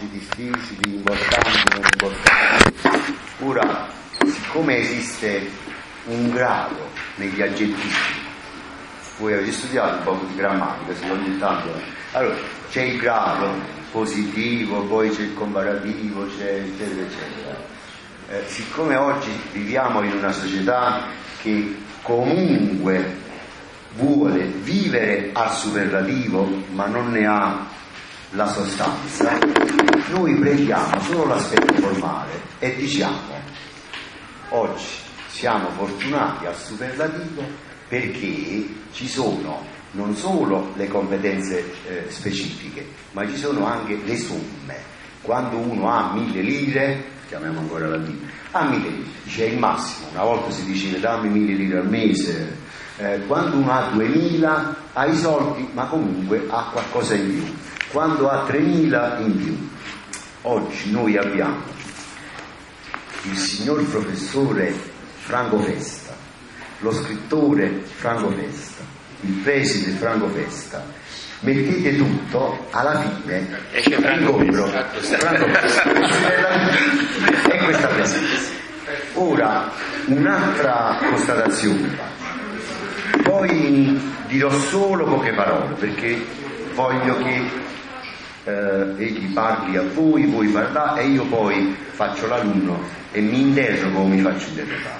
difficili, importanti, non importanti. Ora, siccome esiste un grado negli aggettivi, voi avete studiato un po' di grammatica, se ogni tanto, allora c'è il grado positivo, poi c'è il comparativo, c'è eccetera eccetera. Siccome oggi viviamo in una società che comunque vuole vivere al superlativo ma non ne ha la sostanza, noi prendiamo solo l'aspetto formale e diciamo: oggi siamo fortunati al superlativo perché ci sono non solo le competenze specifiche, ma ci sono anche le somme. Quando uno ha 1000 lire, chiamiamo ancora la lira, ha 1000 lire, c'è il massimo. Una volta si diceva dammi 1000 lire al mese. Quando uno ha 2000 ha i soldi, ma comunque ha qualcosa in più. Quando ha 3000 in più. Oggi noi abbiamo il signor professore Franco Festa, lo scrittore Franco Festa, il preside Franco Festa. Mettete tutto, alla fine incontro Franco Festa e questa presenza. Ora, un'altra constatazione, poi dirò solo poche parole perché voglio che egli parli a voi, voi parlate e io poi faccio l'alunno e mi interrogo o mi faccio interrogare.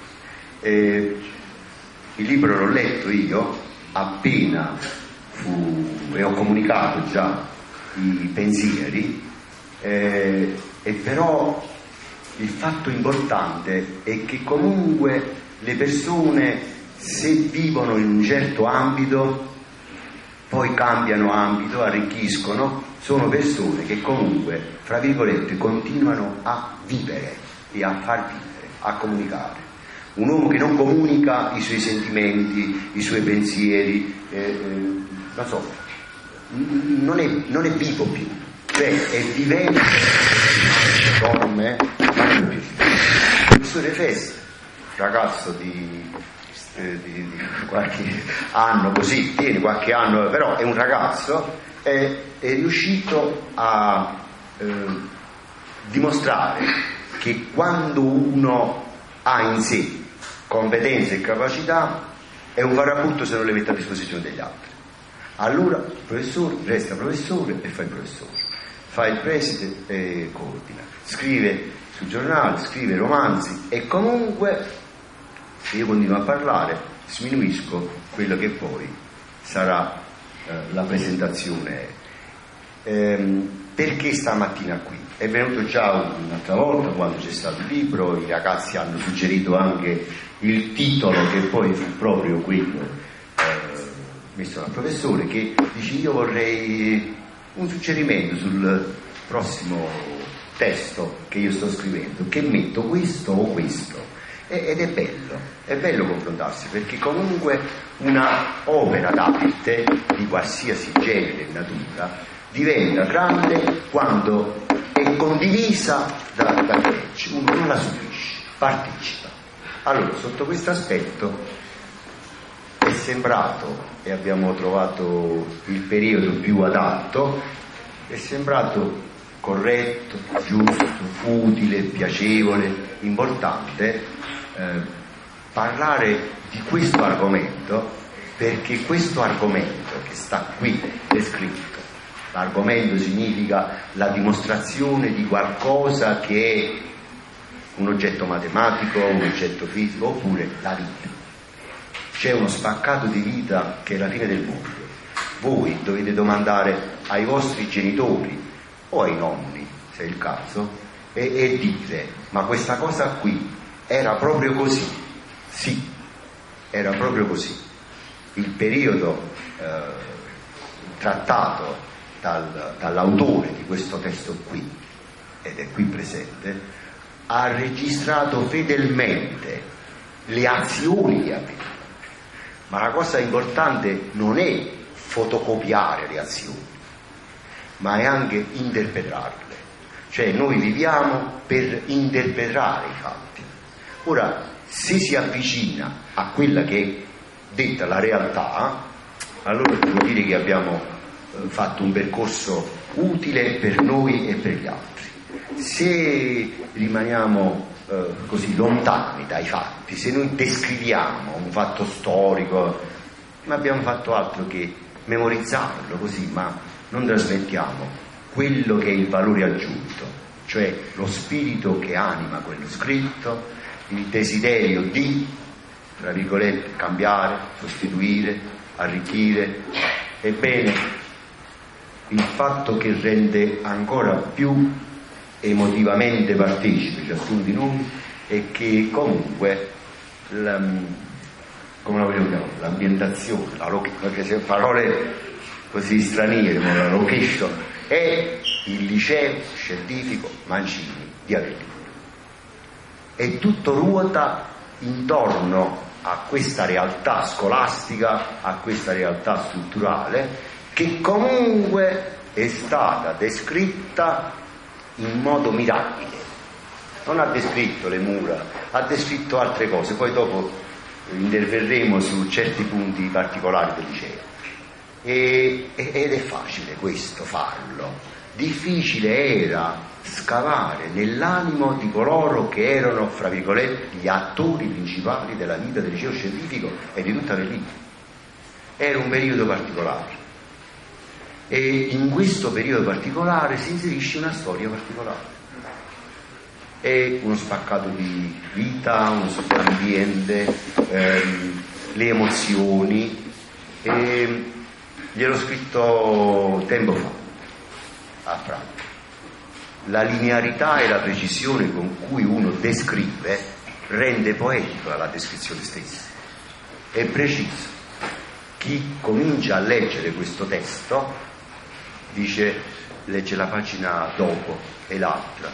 Il libro l'ho letto io appena e ho comunicato già i pensieri, e però il fatto importante è che comunque le persone, se vivono in un certo ambito, poi cambiano ambito, arricchiscono, sono persone che comunque, fra virgolette, continuano a vivere e a far vivere, a comunicare. Un uomo che non comunica i suoi sentimenti, i suoi pensieri, non so, non è vivo più, cioè è vivente come il professore Festa, ragazzo di qualche anno, così tiene qualche anno, però è un ragazzo, è riuscito a dimostrare che quando uno ha in sé competenze e capacità è un farabutto se non le mette a disposizione degli altri. Allora il professore resta professore e fa il professore, fa il preside e coordina, scrive sul giornale, scrive romanzi e comunque, se io continuo a parlare, sminuisco quello che poi sarà la presentazione. Perché stamattina qui? È venuto già un'altra volta quando c'è stato il libro, i ragazzi hanno suggerito anche il titolo che poi fu proprio quello messo dal professore, che dice: io vorrei un suggerimento sul prossimo testo che io sto scrivendo, che metto questo o questo. Ed è bello confrontarsi, perché comunque una opera d'arte di qualsiasi genere e natura diventa grande quando è condivisa da legge, uno non la subisce, partecipa. Allora, sotto questo aspetto è sembrato, e abbiamo trovato il periodo più adatto, è sembrato corretto, giusto, utile, piacevole, importante parlare di questo argomento, perché questo argomento che sta qui descritto, l'argomento significa la dimostrazione di qualcosa che è un oggetto matematico, un oggetto fisico, oppure la vita. C'è uno spaccato di vita che è la fine del mondo. Voi dovete domandare ai vostri genitori o ai nonni, se è il caso, e dire: ma questa cosa qui era proprio così? Sì, era proprio così. Il periodo trattato dall'autore di questo testo qui, ed è qui presente, ha registrato fedelmente le azioni che aveva. Ma la cosa importante non è fotocopiare le azioni, ma è anche interpretarle. Cioè noi viviamo per interpretare i fatti. Ora, se si avvicina a quella che è detta la realtà, allora devo dire che abbiamo fatto un percorso utile per noi e per gli altri. Se rimaniamo così lontani dai fatti, se noi descriviamo un fatto storico, non abbiamo fatto altro che memorizzarlo così, ma non trasmettiamo quello che è il valore aggiunto, cioè lo spirito che anima quello scritto, il desiderio di, tra virgolette, cambiare, sostituire, arricchire. Ebbene, il fatto che rende ancora più emotivamente partecipe ciascuno di noi è che comunque come la vogliamo chiamare, l'ambientazione, perché se parole così straniere come la location, è il liceo scientifico Mancini di Avellino, e tutto ruota intorno a questa realtà scolastica, a questa realtà strutturale, che comunque è stata descritta in modo mirabile. Non ha descritto le mura, ha descritto altre cose, poi dopo interverremo su certi punti particolari del liceo. Ed è facile questo farlo, difficile era scavare nell'animo di coloro che erano, fra virgolette, gli attori principali della vita del liceo scientifico e di tutta Avellino. Era un periodo particolare, e in questo periodo particolare si inserisce una storia particolare. È uno spaccato di vita, uno spaccato di ambiente, le emozioni. Gliel'ho scritto tempo fa a Franco. La linearità e la precisione con cui uno descrive rende poetica la descrizione stessa. È preciso. Chi comincia a leggere questo testo dice, legge la pagina dopo e l'altra,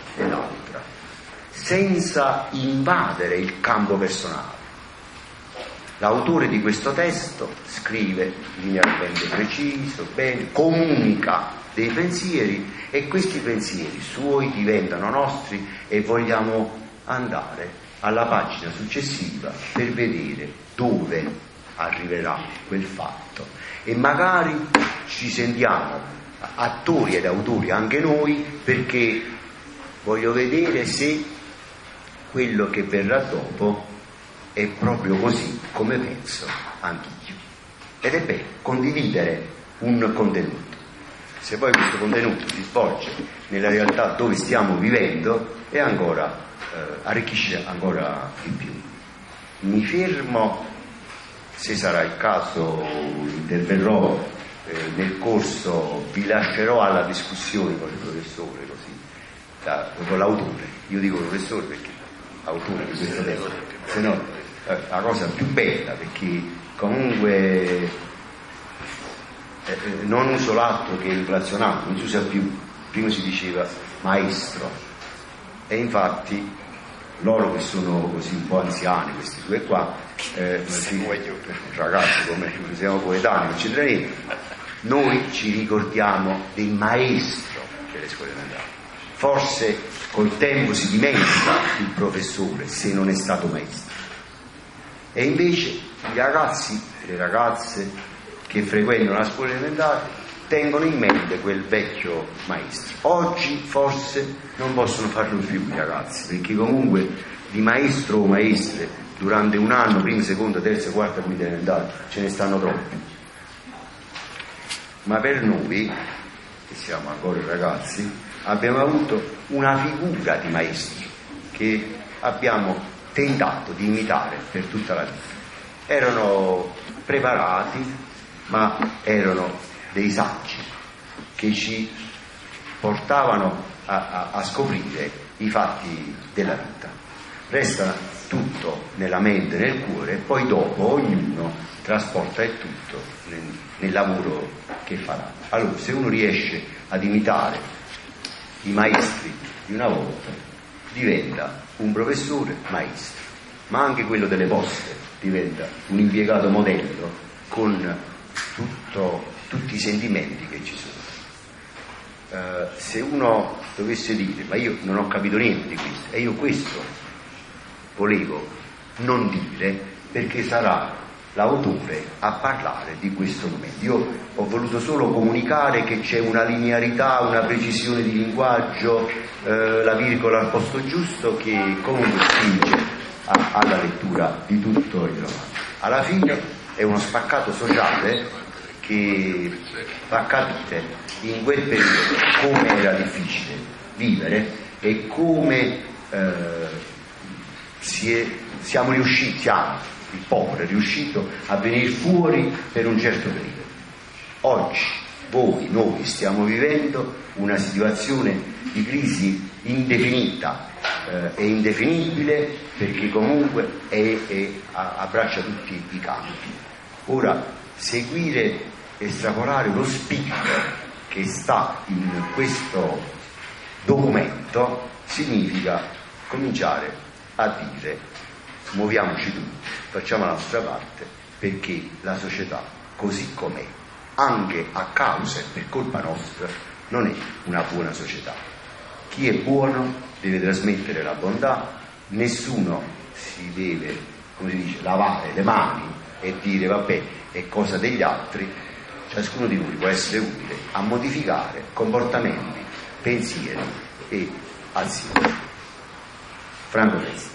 senza invadere il campo personale. L'autore di questo testo scrive linearmente preciso, bene, comunica dei pensieri, e questi pensieri suoi diventano nostri, e vogliamo andare alla pagina successiva per vedere dove arriverà quel fatto, e magari ci sentiamo attori ed autori anche noi, perché voglio vedere se quello che verrà dopo è proprio così come penso anch'io. Ed è bello condividere un contenuto. Se poi questo contenuto si svolge nella realtà dove stiamo vivendo, è ancora arricchisce ancora di più. Mi fermo, se sarà il caso interverrò nel corso, vi lascerò alla discussione con il professore, così con l'autore. Io dico professore perché autore di questo testo, se no la cosa più bella, perché comunque non uso l'altro che inflazionato, non si usa più. Prima si diceva maestro, e infatti loro che sono così un po' anziani, questi due qua, ragazzi come siamo coetanei, non ci treniamo, noi ci ricordiamo del maestro delle scuole elementari. Forse col tempo si dimentica il professore se non è stato maestro, e invece i ragazzi e le ragazze che frequentano la scuola elementare tengono in mente quel vecchio maestro. Oggi forse non possono farlo più i ragazzi, perché comunque di maestro o maestre durante un anno, prima, seconda, terza, quarta, quinta elementare, ce ne stanno troppi. Ma per noi, che siamo ancora ragazzi, abbiamo avuto una figura di maestro che abbiamo tentato di imitare per tutta la vita. Erano preparati, ma erano dei saggi che ci portavano a scoprire i fatti della vita. Resta tutto nella mente e nel cuore, e poi dopo ognuno trasporta il tutto nel lavoro che farà. Allora, se uno riesce ad imitare i maestri di una volta, diventa un professore maestro, ma anche quello delle poste diventa un impiegato modello con tutti i sentimenti che ci sono. Se uno dovesse dire, ma io non ho capito niente di questo, e io questo volevo non dire, perché sarà l'autore a parlare di questo momento. Io ho voluto solo comunicare che c'è una linearità, una precisione di linguaggio, la virgola al posto giusto, che comunque spinge alla lettura di tutto il romanzo. Alla fine è uno spaccato sociale che fa capire in quel periodo come era difficile vivere e come siamo riusciti, il popolo è riuscito a venire fuori per un certo periodo. Oggi noi stiamo vivendo una situazione di crisi indefinita e indefinibile, perché comunque abbraccia tutti i campi. Ora, seguire, estrapolare lo spirito che sta in questo documento significa cominciare a dire: muoviamoci tutti, facciamo la nostra parte, perché la società così com'è, anche a causa e per colpa nostra, non è una buona società. Chi è buono deve trasmettere la bontà, nessuno si deve, come si dice, lavare le mani e dire vabbè, è cosa degli altri. Ciascuno di noi può essere utile a modificare comportamenti, pensieri e azioni. Franco Testa.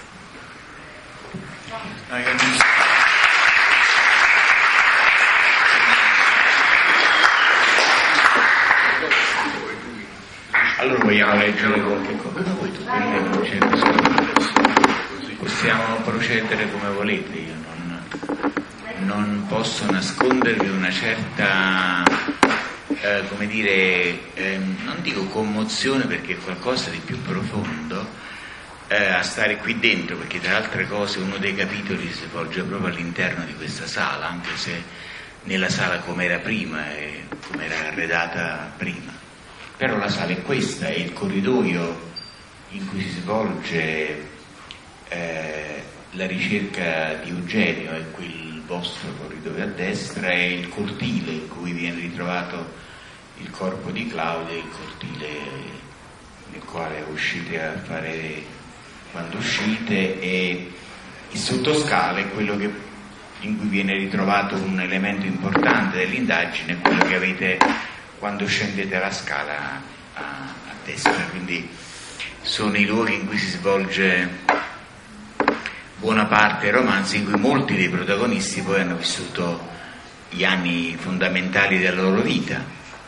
Allora vogliamo leggere qualche cosa? Possiamo procedere come volete, io non posso nascondervi una certa, come dire, non dico commozione, perché è qualcosa di più profondo, a stare qui dentro, perché tra altre cose uno dei capitoli si svolge proprio all'interno di questa sala, anche se nella sala come era prima e come era arredata prima. Però la sala è questa, è il corridoio in cui si svolge la ricerca di Eugenio, è qui il vostro corridoio a destra, è il cortile in cui viene ritrovato il corpo di Claudia, il cortile nel quale uscite a fare quando uscite, e il sottoscala è quello in cui viene ritrovato un elemento importante dell'indagine, quello che avete quando scendete la scala a destra. Quindi sono i luoghi in cui si svolge buona parte dei romanzi, in cui molti dei protagonisti poi hanno vissuto gli anni fondamentali della loro vita.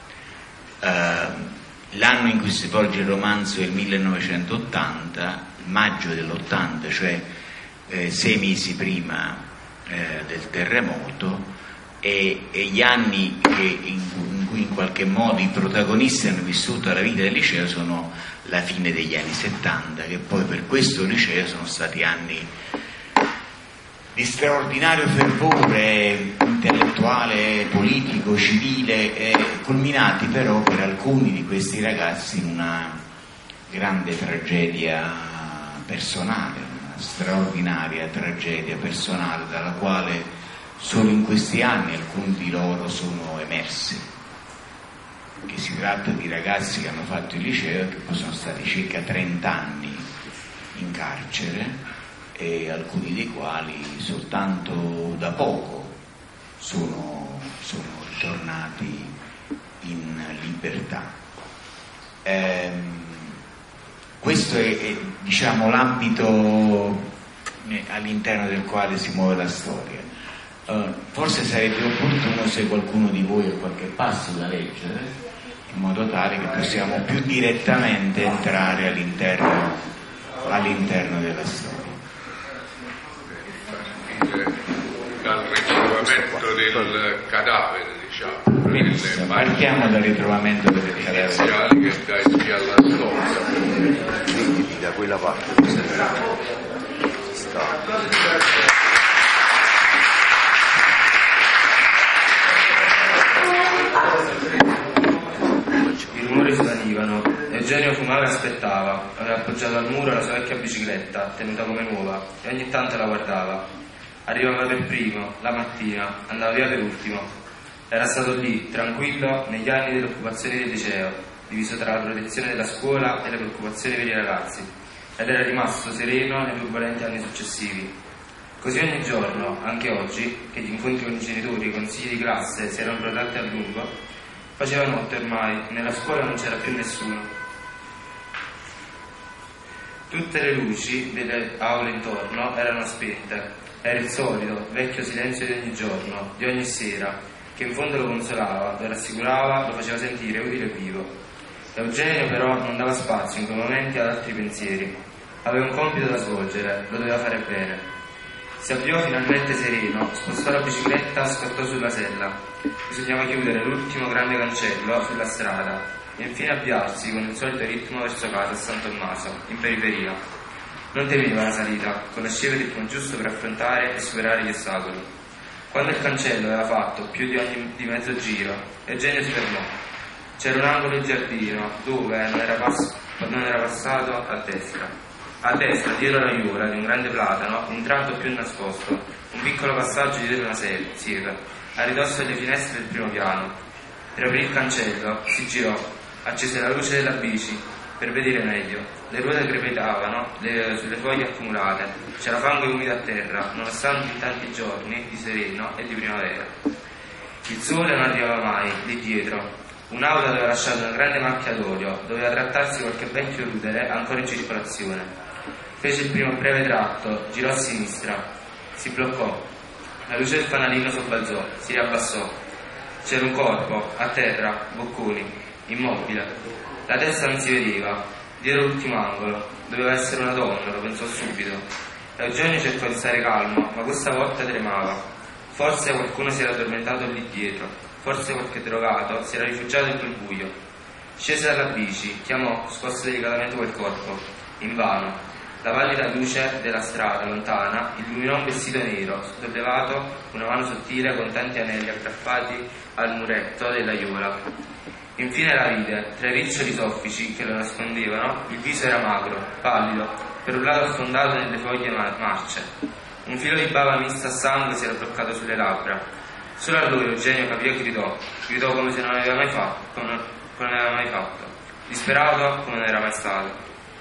L'anno in cui si svolge il romanzo è il 1980, maggio dell'80, cioè 6 mesi prima del terremoto, e gli anni in cui in qualche modo i protagonisti hanno vissuto la vita del liceo sono la fine degli anni 70, che poi per questo liceo sono stati anni di straordinario fervore intellettuale, politico, civile, culminati però per alcuni di questi ragazzi in una grande tragedia personale, una straordinaria tragedia personale dalla quale solo in questi anni alcuni di loro sono emersi. Che si tratta di ragazzi che hanno fatto il liceo e che poi sono stati circa 30 anni in carcere, e alcuni dei quali soltanto da poco sono ritornati in libertà. Questo è diciamo l'ambito all'interno del quale si muove la storia. Forse sarebbe opportuno se qualcuno di voi ha qualche passo da leggere, in modo tale che possiamo più direttamente entrare all'interno della storia. Dal ritrovamento del cadavere, diciamo, partiamo dal ritrovamento del cadavere iniziali che dai via alla storia. Quindi da quella parte I rumori svanivano. Eugenio fumava e aspettava. Aveva appoggiato al muro la sua vecchia bicicletta, tenuta come nuova, e ogni tanto la guardava. Arrivava per primo, la mattina, andava via per ultimo. Era stato lì, tranquillo, negli anni dell'occupazione del liceo, diviso tra la protezione della scuola e le preoccupazioni per i ragazzi, ed era rimasto sereno nei turbolenti anni successivi. Così ogni giorno, anche oggi, che gli incontri con i genitori e i consigli di classe si erano protratti a lungo, faceva notte ormai, nella scuola non c'era più nessuno. Tutte le luci delle aule intorno erano spente. Era il solito, vecchio silenzio di ogni giorno, di ogni sera, che in fondo lo consolava, lo rassicurava, lo faceva sentire utile e vivo. Eugenio però non dava spazio in quei momenti ad altri pensieri. Aveva un compito da svolgere, lo doveva fare bene. Si avviò finalmente sereno, spostò la bicicletta, scattò sulla sella. Bisognava chiudere l'ultimo grande cancello sulla strada e infine avviarsi con il solito ritmo verso casa a San Tommaso, in periferia. Non temeva la salita, conosceva il ritmo giusto per affrontare e superare gli ostacoli. Quando il cancello aveva fatto più di mezzo giro, Eugenio si fermò. C'era un angolo in giardino dove non era passato a destra. A destra, dietro la aiuola di un grande platano, un tratto più nascosto, un piccolo passaggio dietro una siepe, a ridosso delle finestre del primo piano. Riaprì il cancello, si girò, accese la luce della bici per vedere meglio. Le ruote crepitavano sulle foglie accumulate, c'era fango e umido a terra, nonostante in tanti giorni di sereno e di primavera. Il sole non arrivava mai, lì dietro. Un'auto aveva lasciato una grande macchia d'olio, doveva trattarsi qualche vecchio rudere ancora in circolazione. Fece il primo breve tratto, girò a sinistra, si bloccò. La luce del fanalino sobbalzò, si riabbassò. C'era un corpo, a terra, bocconi, immobile. La testa non si vedeva, dietro l'ultimo angolo. Doveva essere una donna, lo pensò subito. Eugenio cercò di stare calmo, ma questa volta tremava. Forse qualcuno si era addormentato lì dietro, forse qualche drogato si era rifugiato in quel buio. Scese dalla bici, chiamò, scosse delicatamente quel corpo. Invano. La pallida luce della strada lontana illuminò un vestito nero, sollevato, una mano sottile con tanti anelli aggrappati al muretto dell'aiuola. Infine la vide, tra i riccioli soffici che lo nascondevano, il viso era magro, pallido, per un lato affondato nelle foglie marce. Un filo di bava mista a sangue si era bloccato sulle labbra. Solo allora Eugenio capì e gridò come se non aveva mai fatto, disperato come non era mai stato.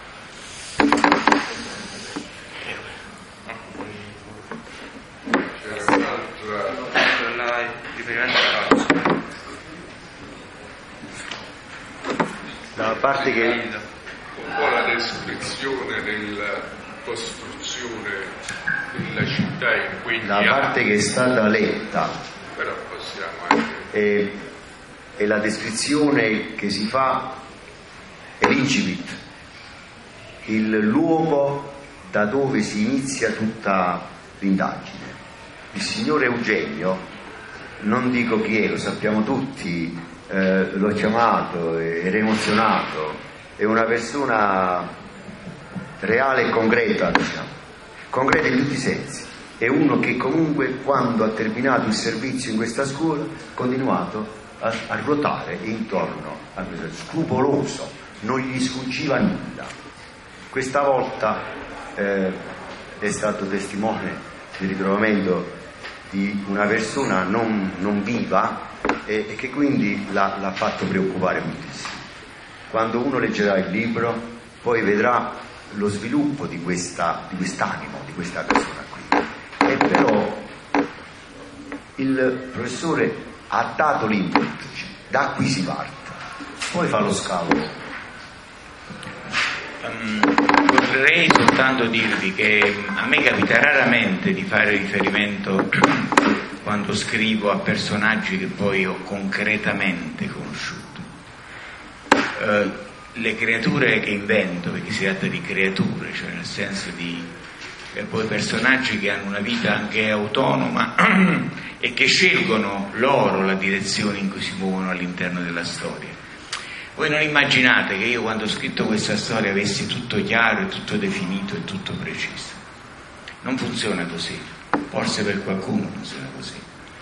La parte che un po' la descrizione della costruzione della città in quegli la anni. parte che è stata letta Però possiamo anche è la descrizione che si fa, è l'incipit, il luogo da dove si inizia tutta l'indagine. Il signor Eugenio, non dico chi è, lo sappiamo tutti, l'ho chiamato, era emozionato, è una persona reale e concreta, diciamo, concreta in tutti i sensi. È uno che comunque, quando ha terminato il servizio in questa scuola, ha continuato a ruotare intorno a questo, scrupoloso, non gli sfuggiva nulla. Questa volta è stato testimone di ritrovamento di una persona non viva e che quindi l'ha fatto preoccupare moltissimo. Quando uno leggerà il libro poi vedrà lo sviluppo di quest'animo, di questa persona qui. E però il professore ha dato l'input, da qui si parte, poi fa lo scavo. Vorrei soltanto dirvi che a me capita raramente di fare riferimento quando scrivo a personaggi che poi ho concretamente conosciuto. Le creature che invento, perché si tratta di creature, cioè nel senso di poi personaggi che hanno una vita anche autonoma e che scelgono loro la direzione in cui si muovono all'interno della storia. Voi non immaginate che io, quando ho scritto questa storia, avessi tutto chiaro e tutto definito e tutto preciso. Non funziona così, forse per qualcuno funziona così.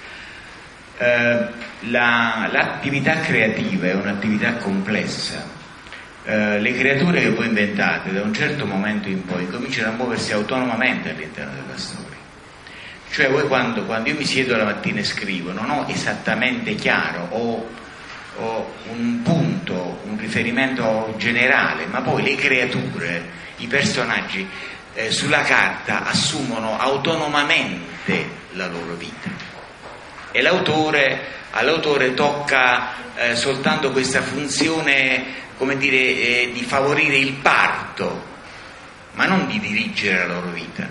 L'attività creativa è un'attività complessa. Le creature che voi inventate da un certo momento in poi cominciano a muoversi autonomamente all'interno della storia. Cioè voi quando io mi siedo la mattina e scrivo, non ho esattamente chiaro, ho un punto, un riferimento generale, ma poi le creature, i personaggi sulla carta assumono autonomamente la loro vita, e all'autore tocca soltanto questa funzione, come dire, di favorire il parto, ma non di dirigere la loro vita.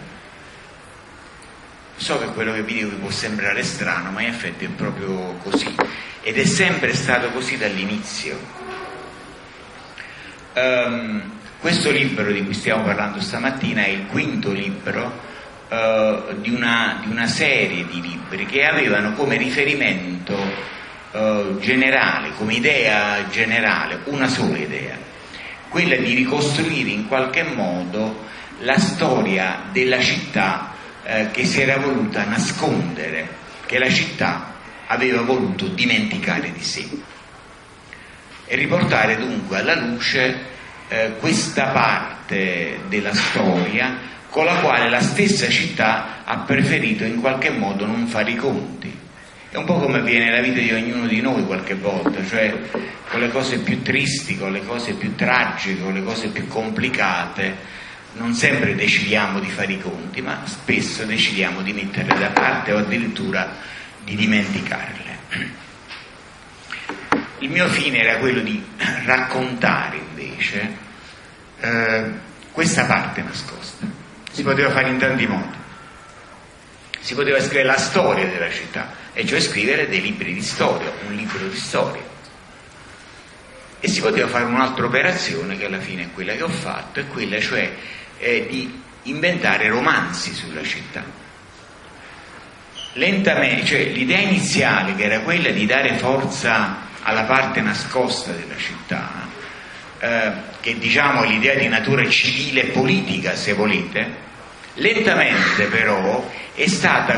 So che quello che vi dico vi può sembrare strano, ma in effetti è proprio così, ed è sempre stato così dall'inizio. Questo libro di cui stiamo parlando stamattina è il quinto libro di una serie di libri che avevano come riferimento generale, come idea generale, una sola idea, quella di ricostruire in qualche modo la storia della città che si era voluta nascondere, che la città aveva voluto dimenticare di sé, e riportare dunque alla luce questa parte della storia con la quale la stessa città ha preferito in qualche modo non fare i conti. È un po' come avviene nella vita di ognuno di noi qualche volta, cioè con le cose più tristi, con le cose più tragiche, con le cose più complicate, non sempre decidiamo di fare i conti, ma spesso decidiamo di metterle da parte o addirittura di dimenticarle. Il mio fine era quello di raccontare invece questa parte nascosta. Si poteva fare in tanti modi. Si poteva scrivere la storia della città, e cioè scrivere dei libri di storia, un libro di storia. E si poteva fare un'altra operazione, che alla fine è quella che ho fatto, è quella cioè di inventare romanzi sulla città. Lentamente, cioè l'idea iniziale, che era quella di dare forza alla parte nascosta della città, che diciamo è l'idea di natura civile e politica, se volete, lentamente però è stata,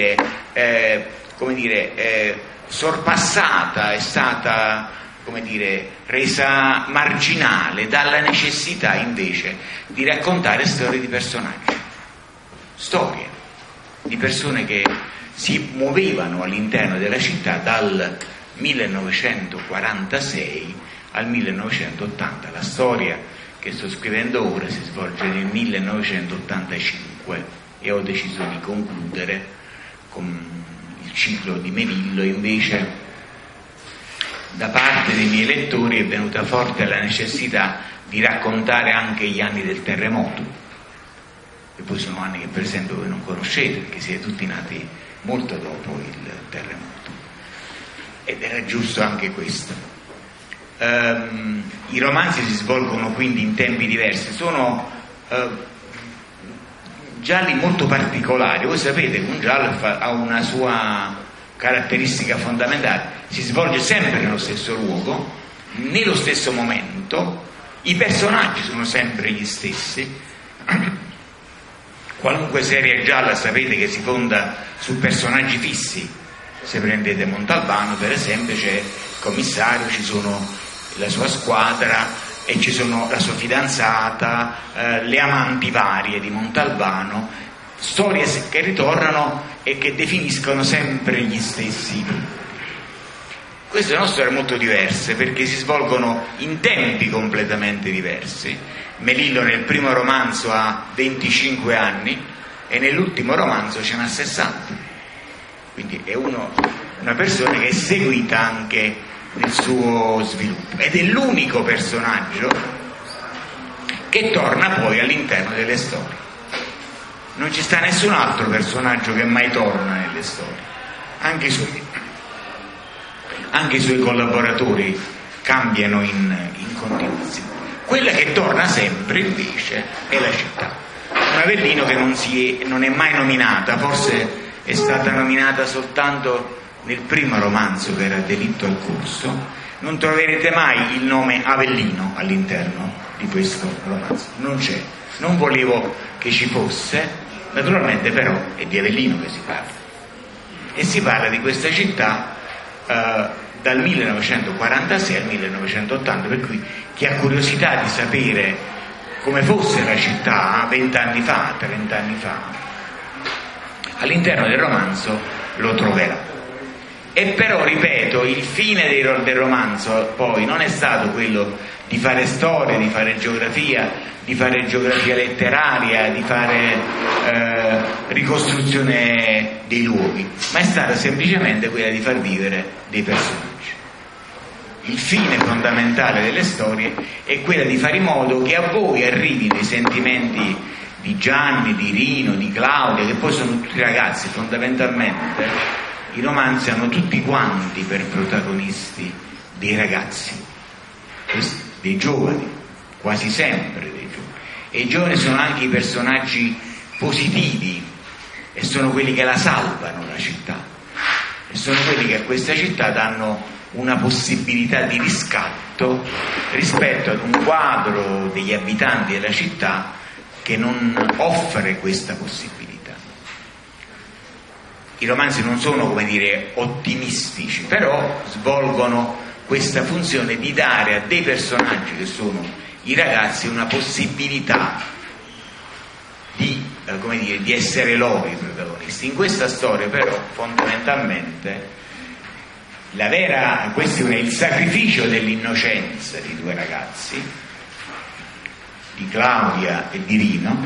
sorpassata, è stata, resa marginale dalla necessità invece di raccontare storie di personaggi, storie di persone che si muovevano all'interno della città dal 1946 al 1980. La storia che sto scrivendo ora si svolge nel 1985 e ho deciso di concludere con il ciclo di Melillo. Invece da parte dei miei lettori è venuta forte la necessità di raccontare anche gli anni del terremoto, e poi sono anni che per esempio voi non conoscete perché siete tutti nati molto dopo il terremoto, ed era giusto anche questo. I romanzi si svolgono quindi in tempi diversi, sono gialli molto particolari. Voi sapete che un giallo ha una sua caratteristica fondamentale: si svolge sempre nello stesso luogo, nello stesso momento, i personaggi sono sempre gli stessi. Qualunque serie gialla sapete che si fonda su personaggi fissi. Se prendete Montalbano per esempio, c'è il commissario, ci sono la sua squadra e ci sono la sua fidanzata, le amanti varie di Montalbano, storie che ritornano e che definiscono sempre gli stessi. Queste sono storie molto diverse perché si svolgono in tempi completamente diversi. Melillo nel primo romanzo ha 25 anni e nell'ultimo romanzo ce n'ha 60, quindi è una persona che è seguita anche nel suo sviluppo, ed è l'unico personaggio che torna poi all'interno delle storie. Non ci sta nessun altro personaggio che mai torna nelle storie, anche i suoi collaboratori cambiano in continuazione. Quella che torna sempre invece è la città, un Avellino che non è mai nominata, forse è stata nominata soltanto nel primo romanzo, che era Delitto al corso. Non troverete mai il nome Avellino all'interno di questo romanzo, non c'è, non volevo che ci fosse, naturalmente però è di Avellino che si parla, e si parla di questa città dal 1946 al 1980, per cui chi ha curiosità di sapere come fosse la città 20 anni fa, 30 anni fa, all'interno del romanzo lo troverà. E però, ripeto, il fine del romanzo poi non è stato quello di fare storia, di fare geografia letteraria, di fare ricostruzione dei luoghi, ma è stata semplicemente quella di far vivere dei personaggi. Il fine fondamentale delle storie è quella di fare in modo che a voi arrivino i sentimenti di Gianni, di Rino, di Claudia, che poi sono tutti ragazzi. Fondamentalmente i romanzi hanno tutti quanti per protagonisti dei ragazzi, dei giovani, quasi sempre dei giovani, e i giovani sono anche i personaggi positivi e sono quelli che la salvano la città, e sono quelli che a questa città danno una possibilità di riscatto rispetto ad un quadro degli abitanti della città che non offre questa possibilità. I romanzi non sono, come dire, ottimistici, però svolgono questa funzione di dare a dei personaggi che sono i ragazzi una possibilità di, come dire, di essere loro i protagonisti. In questa storia però fondamentalmente la vera questione è il sacrificio dell'innocenza di due ragazzi, di Claudia e di Rino,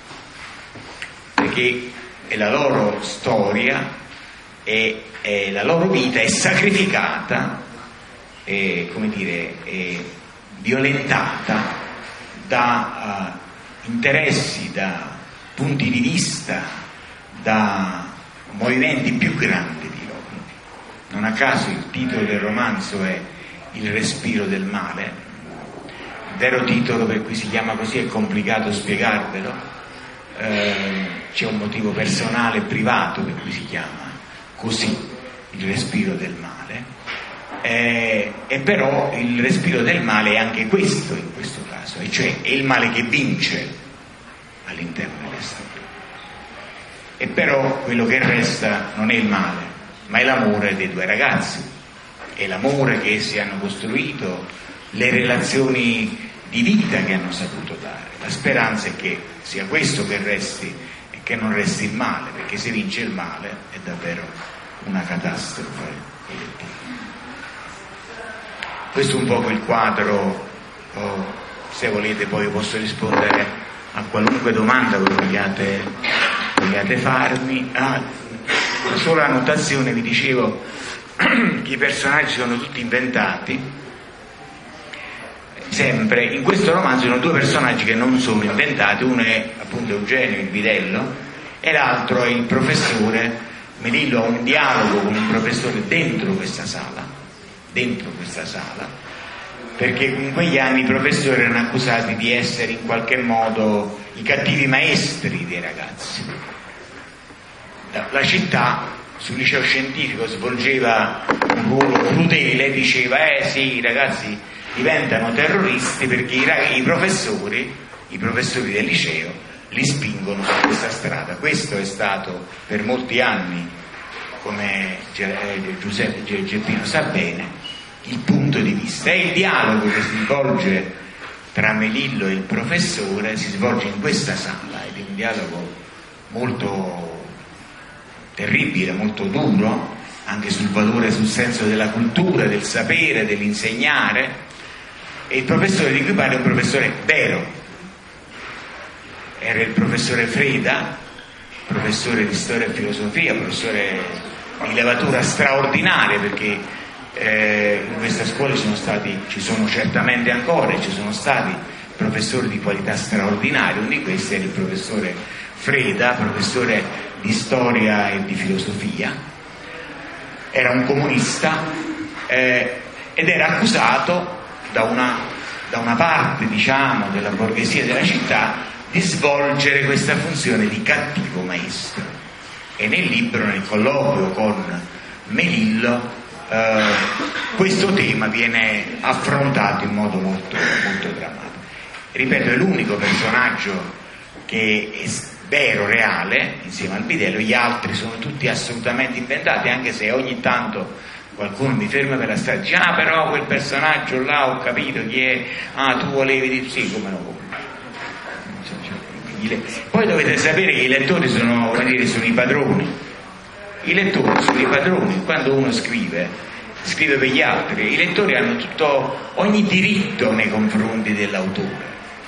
perché è la loro storia e la loro vita è sacrificata, come dire, violentata da interessi, da punti di vista, da movimenti più grandi di loro. Non a caso il titolo del romanzo è Il respiro del male. Il vero titolo per cui si chiama così è complicato spiegarvelo, c'è un motivo personale e privato per cui si chiama così, Il respiro del male, e però il respiro del male è anche questo in questo caso, e cioè è il male che vince all'interno della storia. E però quello che resta non è il male, ma è l'amore dei due ragazzi, è l'amore che essi hanno costruito, le relazioni di vita che hanno saputo dare. La speranza è che sia questo che resti e che non resti il male, perché se vince il male è davvero una catastrofe collettiva. Questo è un po' il quadro, se volete poi posso rispondere a qualunque domanda che vogliate farmi. Una sola annotazione, vi dicevo, i personaggi sono tutti inventati, sempre. In questo romanzo ci sono due personaggi che non sono inventati, uno è appunto Eugenio, il bidello, e l'altro è il professore. Melillo ha un dialogo con un professore dentro questa sala, perché in quegli anni i professori erano accusati di essere in qualche modo i cattivi maestri dei ragazzi. La città sul liceo scientifico svolgeva un ruolo crudele, diceva sì, i ragazzi diventano terroristi perché i professori del liceo li spingono su questa strada. Questo è stato per molti anni, come Giuseppe Geppino sa bene, il punto di vista. E il dialogo che si svolge tra Melillo e il professore si svolge in questa sala ed è un dialogo molto terribile, molto duro, anche sul valore, sul senso della cultura, del sapere, dell'insegnare. E il professore di cui parla è un professore vero, era il professore Freda, professore di storia e filosofia, professore di levatura straordinaria, perché in questa scuola ci sono certamente ancora, ci sono stati professori di qualità straordinaria. Uno di questi era il professore Freda, professore di storia e di filosofia. Era un comunista ed era accusato da una parte, diciamo, della borghesia della città di svolgere questa funzione di cattivo maestro. E nel libro, nel colloquio con Melillo, questo tema viene affrontato in modo molto, molto drammatico. Ripeto, è l'unico personaggio che è vero, reale, insieme al bidello. Gli altri sono tutti assolutamente inventati, anche se ogni tanto qualcuno mi ferma per la strada e dice però quel personaggio là ho capito chi è, tu volevi dire sì, come no. Poi dovete sapere che i lettori sono i padroni. I lettori sono i padroni. Quando uno scrive scrive per gli altri, i lettori hanno ogni diritto nei confronti dell'autore.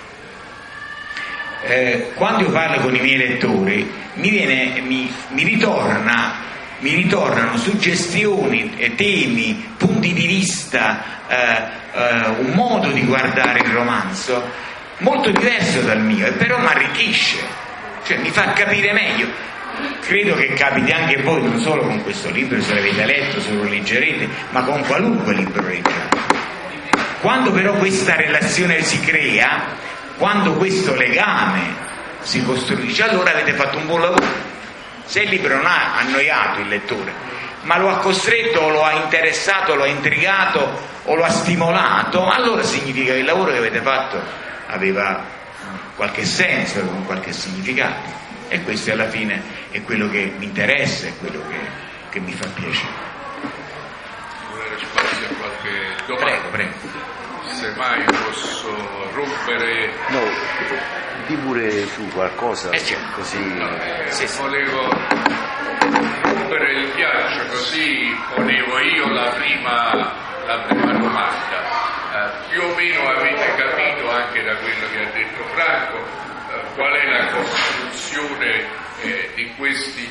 Quando io parlo con i miei lettori mi ritornano suggestioni, temi, punti di vista, un modo di guardare il romanzo molto diverso dal mio, e però mi arricchisce, cioè mi fa capire meglio. Credo che capiti anche a voi, non solo con questo libro, se l'avete letto, se lo leggerete, ma con qualunque libro leggiate. Quando però questa relazione si crea, quando questo legame si costruisce, allora avete fatto un buon lavoro. Se il libro non ha annoiato il lettore, ma lo ha costretto, o lo ha interessato, lo ha intrigato, o lo ha stimolato, allora significa che il lavoro che avete fatto aveva qualche senso, aveva qualche significato. E questo alla fine è quello che mi interessa, è quello che mi fa piacere. Vorrei spazio a qualche domanda. Prego. Se mai posso rompere... No, di pure su qualcosa, certo. Così... Sì. Volevo rompere il ghiaccio, così ponevo io la prima domanda. Più o meno avete capito anche da quello che ha detto Franco qual è la costruzione di questi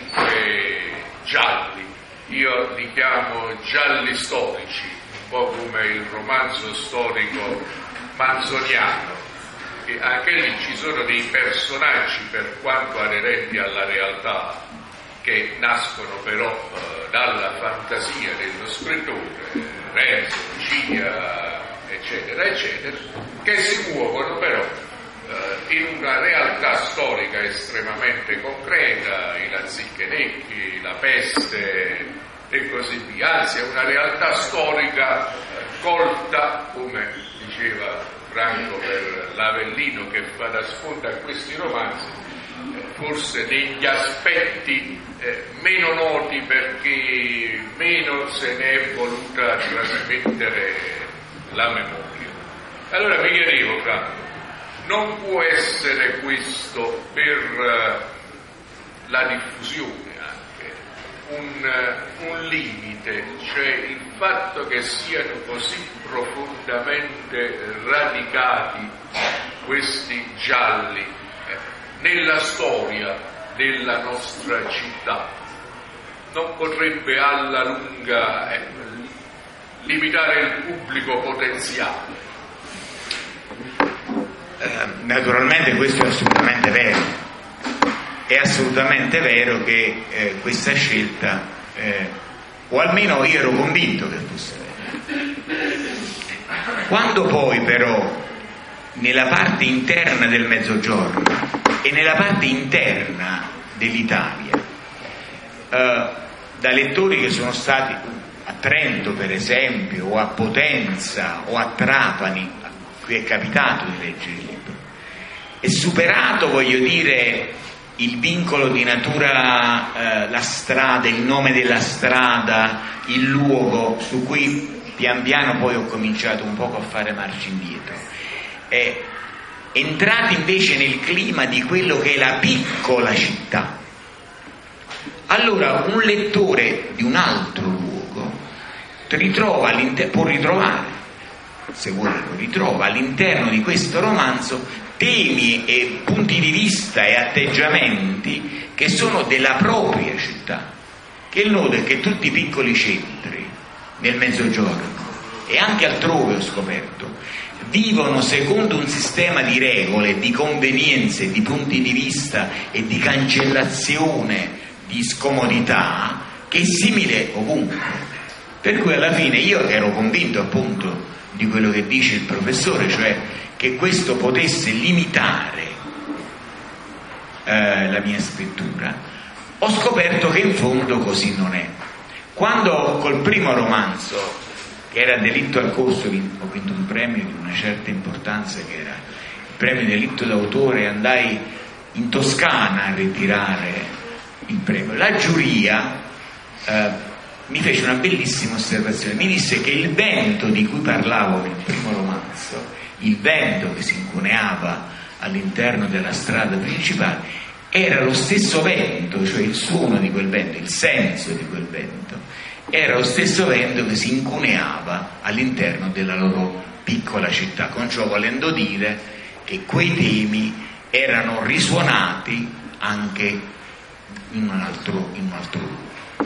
5 gialli. Io li chiamo gialli storici, un po' come il romanzo storico manzoniano, e anche lì ci sono dei personaggi, per quanto aderenti alla realtà, che nascono però dalla fantasia dello scrittore, Renzo, Lucia, eccetera, eccetera, che si muovono però in una realtà storica estremamente concreta, i Lazzichenecchi, la peste e così via. Anzi, è una realtà storica colta, come diceva Franco, per l'Avellino che fa da sponda a questi romanzi, forse negli aspetti meno noti, perché meno se ne è voluta trasmettere la memoria. Allora mi chiedevo, Franco, non può essere questo per la diffusione anche un limite, cioè il fatto che siano così profondamente radicati questi gialli nella storia della nostra città non potrebbe alla lunga limitare il pubblico potenziale? Naturalmente questo è assolutamente vero. È assolutamente vero che questa scelta, o almeno io ero convinto che fosse vera. Quando poi però nella parte interna del Mezzogiorno e nella parte interna dell'Italia, da lettori che sono stati a Trento per esempio, o a Potenza o a Trapani, a cui è capitato di leggere il libro, è superato, voglio dire, il vincolo di natura, la strada, il nome della strada, il luogo su cui pian piano poi ho cominciato un poco a fare marcia indietro, entrati invece nel clima di quello che è la piccola città. Allora un lettore di un altro luogo può ritrovare, se vuole lo ritrova, all'interno di questo romanzo temi e punti di vista e atteggiamenti che sono della propria città. Che il nodo è che tutti i piccoli centri nel Mezzogiorno e anche altrove, ho scoperto, vivono secondo un sistema di regole, di convenienze, di punti di vista e di cancellazione di scomodità che è simile ovunque. Per cui alla fine io ero convinto appunto di quello che dice il professore, cioè che questo potesse limitare la mia scrittura. Ho scoperto che in fondo così non è. Quando col primo romanzo, che era Delitto al Corso, ho vinto un premio di una certa importanza, che era il premio Delitto d'autore, andai in Toscana a ritirare il premio. La giuria mi fece una bellissima osservazione, mi disse che il vento di cui parlavo nel primo romanzo, il vento che si incuneava all'interno della strada principale, era lo stesso vento, cioè il suono di quel vento, il senso di quel vento, era lo stesso vento che si incuneava all'interno della loro piccola città, con ciò volendo dire che quei temi erano risuonati anche in un altro luogo.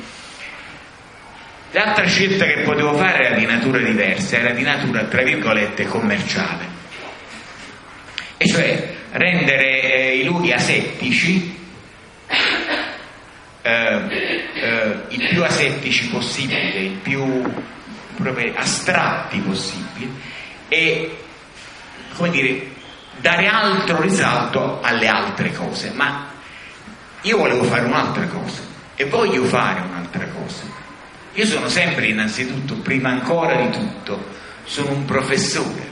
L'altra scelta che potevo fare era di natura diversa, era di natura, tra virgolette, commerciale, e cioè rendere i luoghi asettici il più asettici possibile, il più proprio astratti possibile, e, come dire, dare altro risalto alle altre cose. Ma io volevo fare un'altra cosa e voglio fare un'altra cosa. Io sono sempre, innanzitutto, prima ancora di tutto, sono un professore,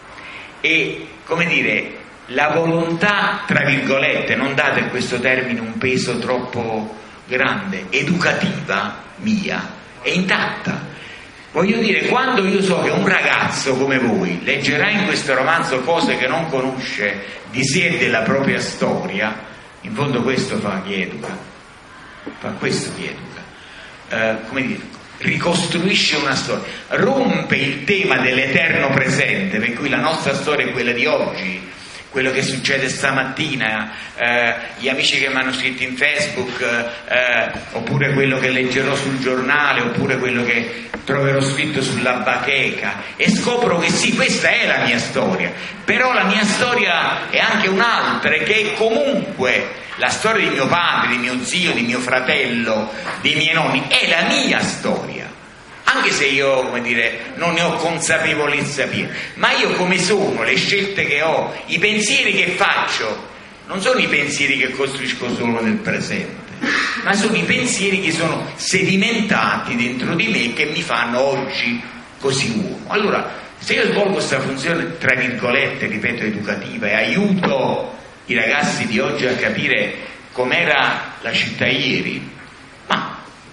e, come dire, la volontà, tra virgolette, non date a questo termine un peso troppo grande, educativa mia, è intatta. Voglio dire, quando io so che un ragazzo come voi leggerà in questo romanzo cose che non conosce di sé e della propria storia, in fondo questo fa chi educa, fa questo chi educa, come dire, ricostruisce una storia, rompe il tema dell'eterno presente, per cui la nostra storia è quella di oggi, quello che succede stamattina, gli amici che mi hanno scritto in Facebook, oppure quello che leggerò sul giornale, oppure quello che troverò scritto sulla bacheca, e scopro che sì, questa è la mia storia, però la mia storia è anche un'altra, che è comunque la storia di mio padre, di mio zio, di mio fratello, dei miei nonni, è la mia storia. Anche se io, come dire, non ne ho consapevolezza piena, ma io come sono, le scelte che ho, i pensieri che faccio, non sono i pensieri che costruisco solo nel presente, ma sono i pensieri che sono sedimentati dentro di me e che mi fanno oggi così uomo. Allora, se io svolgo questa funzione, tra virgolette, ripeto, educativa, e aiuto i ragazzi di oggi a capire com'era la città ieri, ma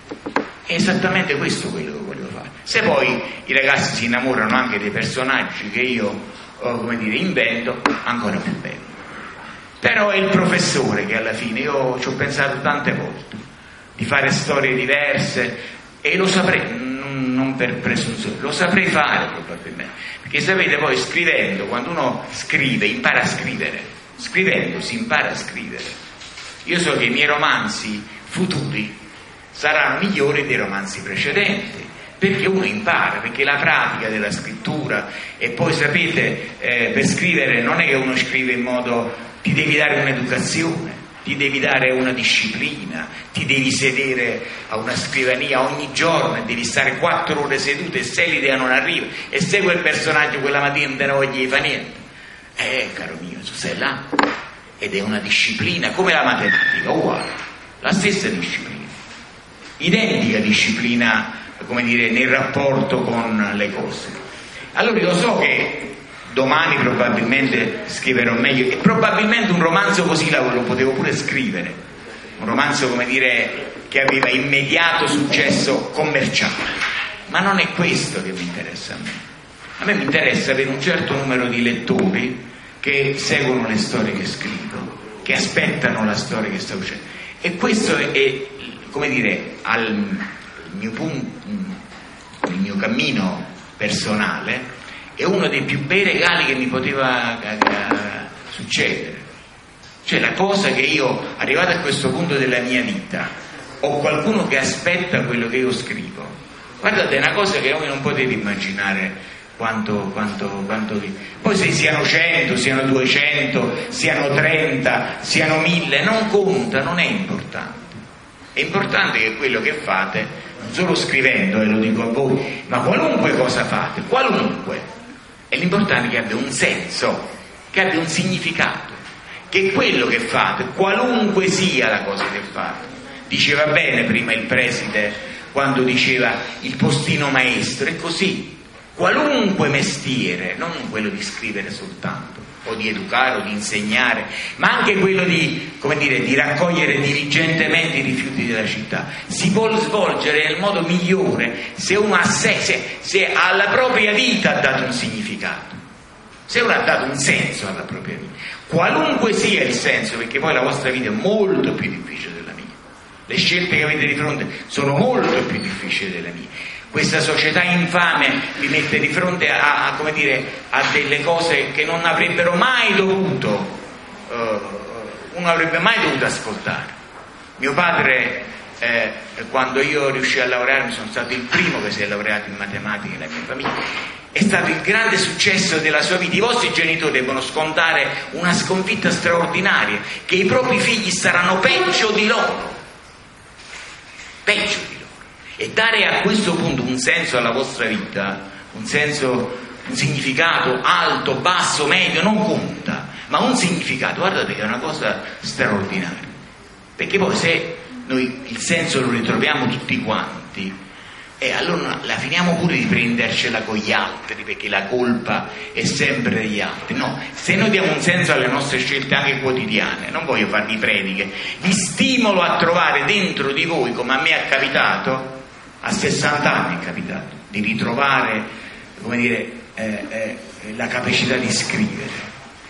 è esattamente questo quello che voglio fare. Se poi i ragazzi si innamorano anche dei personaggi che io, come dire, invento, ancora più bello. Però è il professore che alla fine, io ci ho pensato tante volte di fare storie diverse, e lo saprei, non per presunzione, lo saprei fare probabilmente, perché sapete, poi scrivendo, quando uno scrive impara a scrivere, scrivendo si impara a scrivere. Io so che i miei romanzi futuri saranno migliori dei romanzi precedenti, perché uno impara, perché la pratica della scrittura, e poi sapete, per scrivere non è che uno scrive in modo, ti devi dare un'educazione, ti devi dare una disciplina, ti devi sedere a una scrivania ogni giorno e devi stare 4 ore sedute, e se l'idea non arriva e se quel personaggio quella mattina non te ne voglia di fare niente, caro mio, tu sei là, ed è una disciplina come la matematica, uguale, la stessa disciplina, identica disciplina, come dire, nel rapporto con le cose. Allora io so che domani probabilmente scriverò meglio, e probabilmente un romanzo così lo potevo pure scrivere, un romanzo, come dire, che aveva immediato successo commerciale, ma non è questo che mi interessa a me. A me mi interessa avere un certo numero di lettori che seguono le storie che scrivo, che aspettano la storia che sta uscendo, e questo è, come dire, il mio cammino personale è uno dei più bei regali che mi poteva succedere. Cioè, la cosa che io, arrivato a questo punto della mia vita, ho qualcuno che aspetta quello che io scrivo. Guardate, è una cosa che voi non potete immaginare quanto poi se siano 100, siano 200, siano 30, siano 1000, non conta, non è importante. È importante che quello che fate, non solo scrivendo, e lo dico a voi, ma qualunque cosa fate, qualunque, è l'importante che abbia un senso, che abbia un significato, che quello che fate, qualunque sia la cosa che fate, diceva bene prima il preside quando diceva il postino maestro, è così, qualunque mestiere, non quello di scrivere soltanto, o di educare o di insegnare, ma anche quello di, come dire, di raccogliere diligentemente i rifiuti della città, si può svolgere nel modo migliore se uno ha se alla propria vita ha dato un significato, se uno ha dato un senso alla propria vita, qualunque sia il senso, perché poi la vostra vita è molto più difficile della mia, Le scelte che avete di fronte sono molto più difficili delle mie. Questa società infame vi mette di fronte come dire, a delle cose che non avrebbero mai dovuto, uno avrebbe mai dovuto ascoltare. Mio padre, quando io riuscii a laurearmi, sono stato il primo che si è laureato in matematica nella mia famiglia, è stato il grande successo della sua vita. I vostri genitori devono scontare una sconfitta straordinaria, che i propri figli saranno peggio di loro, e dare a questo punto un senso alla vostra vita, un significato alto, basso, medio, non conta, ma un significato, guardate che è una cosa straordinaria, perché poi se noi il senso lo ritroviamo tutti quanti, e allora la finiamo pure di prendercela con gli altri, perché la colpa è sempre degli altri. No, se noi diamo un senso alle nostre scelte anche quotidiane, non voglio farvi prediche, vi stimolo a trovare dentro di voi, come a me è capitato, a 60 anni è capitato, di ritrovare, come dire, la capacità di scrivere.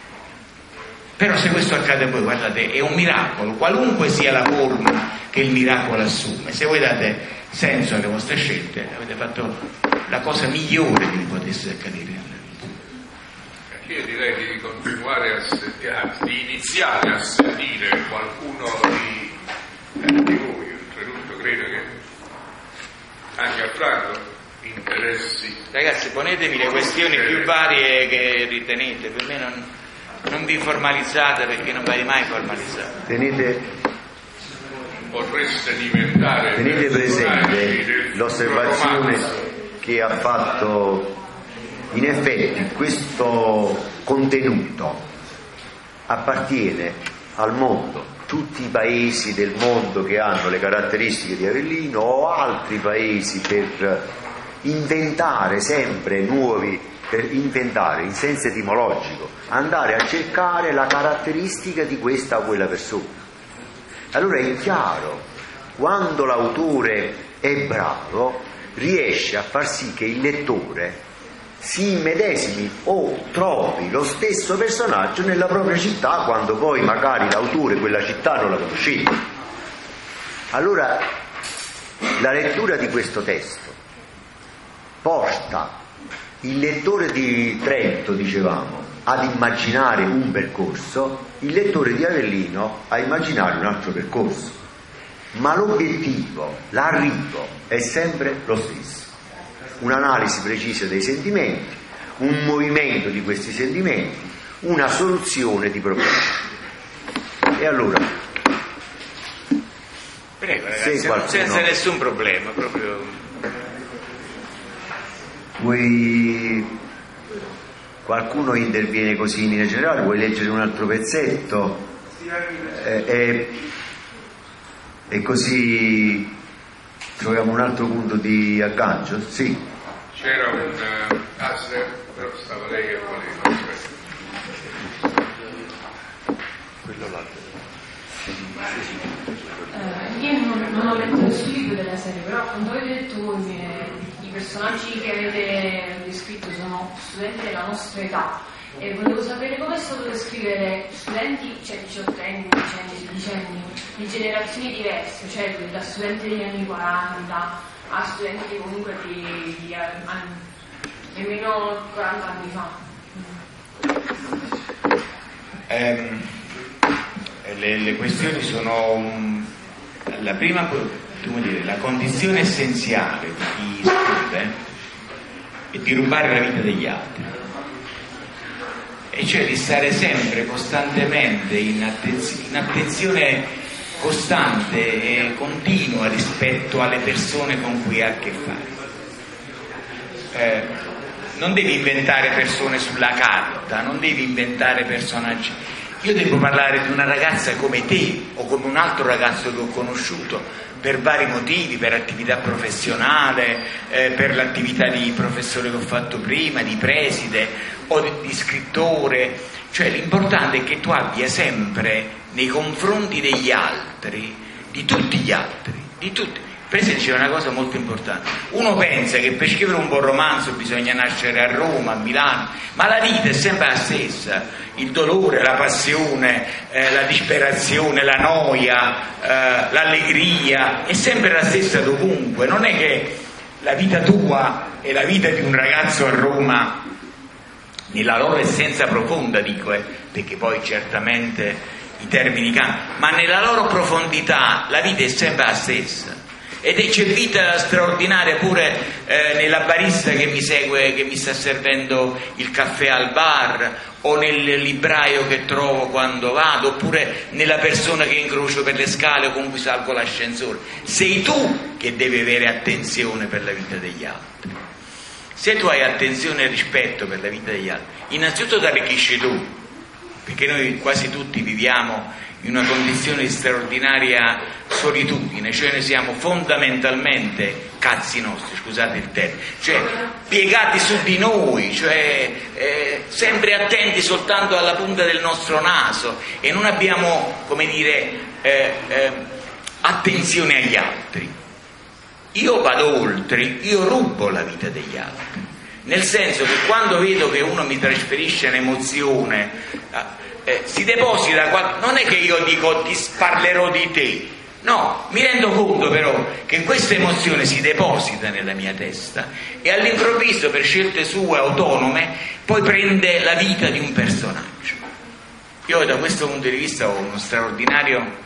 Però se questo accade a voi, guardate, è un miracolo, qualunque sia la forma che il miracolo assume. Se voi date senso alle vostre scelte, avete fatto la cosa migliore che vi potesse accadere nella vita. Io direi di continuare di iniziare a sentire qualcuno di voi. Oltretutto credo che anche a Franco interessi. Ragazzi, ponetevi le questioni più varie che ritenete, per me non vi formalizzate, perché non vai mai formalizzate. Potreste diventare Tenete presente l'osservazione che ha fatto. In effetti questo contenuto appartiene al mondo, tutti i paesi del mondo che hanno le caratteristiche di Avellino, o altri paesi per inventare sempre nuovi, per inventare in senso etimologico, andare a cercare la caratteristica di questa o quella persona. Allora è chiaro, quando l'autore è bravo, riesce a far sì che il lettore si immedesimi o trovi lo stesso personaggio nella propria città, quando poi magari l'autore quella città non la conosceva. Allora la lettura di questo testo porta il lettore di Trento, dicevamo, ad immaginare un percorso, il lettore di Avellino a immaginare un altro percorso, ma l'obiettivo, l'arrivo è sempre lo stesso: un'analisi precisa dei sentimenti, un movimento di questi sentimenti, una soluzione di problemi. E allora, prego ragazzi, senza nessun problema, proprio. Qualcuno interviene così in linea generale? Vuoi leggere un altro pezzetto? E così troviamo un altro punto di aggancio? Sì. C'era un però stava lei che voleva. Quello là. Io non ho letto nessun libro della serie, però quando avete detto voi i personaggi che avete descritto sono studenti della nostra età, e volevo sapere come è stato descrivere studenti, cioè 18enni, 15enni, 16enni, di generazioni diverse, cioè da studenti degli anni 40 a studenti comunque di nemmeno 40 anni fa. Le questioni sono la prima, come dire, la condizione essenziale di chi scrive è di rubare la vita degli altri, e cioè di stare sempre costantemente in attenzione costante e continua rispetto alle persone con cui ha a che fare. Non devi inventare persone sulla carta, non devi inventare personaggi. Io devo parlare di una ragazza come te o come un altro ragazzo che ho conosciuto per vari motivi, per attività professionale, per l'attività di professore che ho fatto prima, di preside o di scrittore. Cioè l'importante è che tu abbia sempre nei confronti degli altri, di tutti gli altri, di tutti, Prese diceva una cosa molto importante. Uno pensa che per scrivere un buon romanzo bisogna nascere a Roma, a Milano, ma la vita è sempre la stessa: il dolore, la passione, la disperazione, la noia, l'allegria, è sempre la stessa dovunque. Non è che la vita tua e la vita di un ragazzo a Roma, nella loro essenza profonda, dico, perché poi certamente i termini cambiano, ma nella loro profondità la vita è sempre la stessa. Ed c'è vita straordinaria pure nella barista che mi segue, che mi sta servendo il caffè al bar, o nel libraio che trovo quando vado, oppure nella persona che incrocio per le scale o con cui salgo l'ascensore. Sei tu che devi avere attenzione per la vita degli altri. Se tu hai attenzione e rispetto per la vita degli altri, innanzitutto ti arricchisci tu, perché noi quasi tutti viviamo in una condizione di straordinaria solitudine, cioè noi siamo fondamentalmente cazzi nostri, scusate il termine, cioè piegati su di noi, cioè sempre attenti soltanto alla punta del nostro naso, e non abbiamo, come dire, attenzione agli altri. Io vado oltre, io rubo la vita degli altri, nel senso che quando vedo che uno mi trasferisce un'emozione, si deposita, non è che io dico ti parlerò di te, no, mi rendo conto però che questa emozione si deposita nella mia testa e all'improvviso, per scelte sue autonome, poi prende la vita di un personaggio. Io da questo punto di vista ho uno straordinario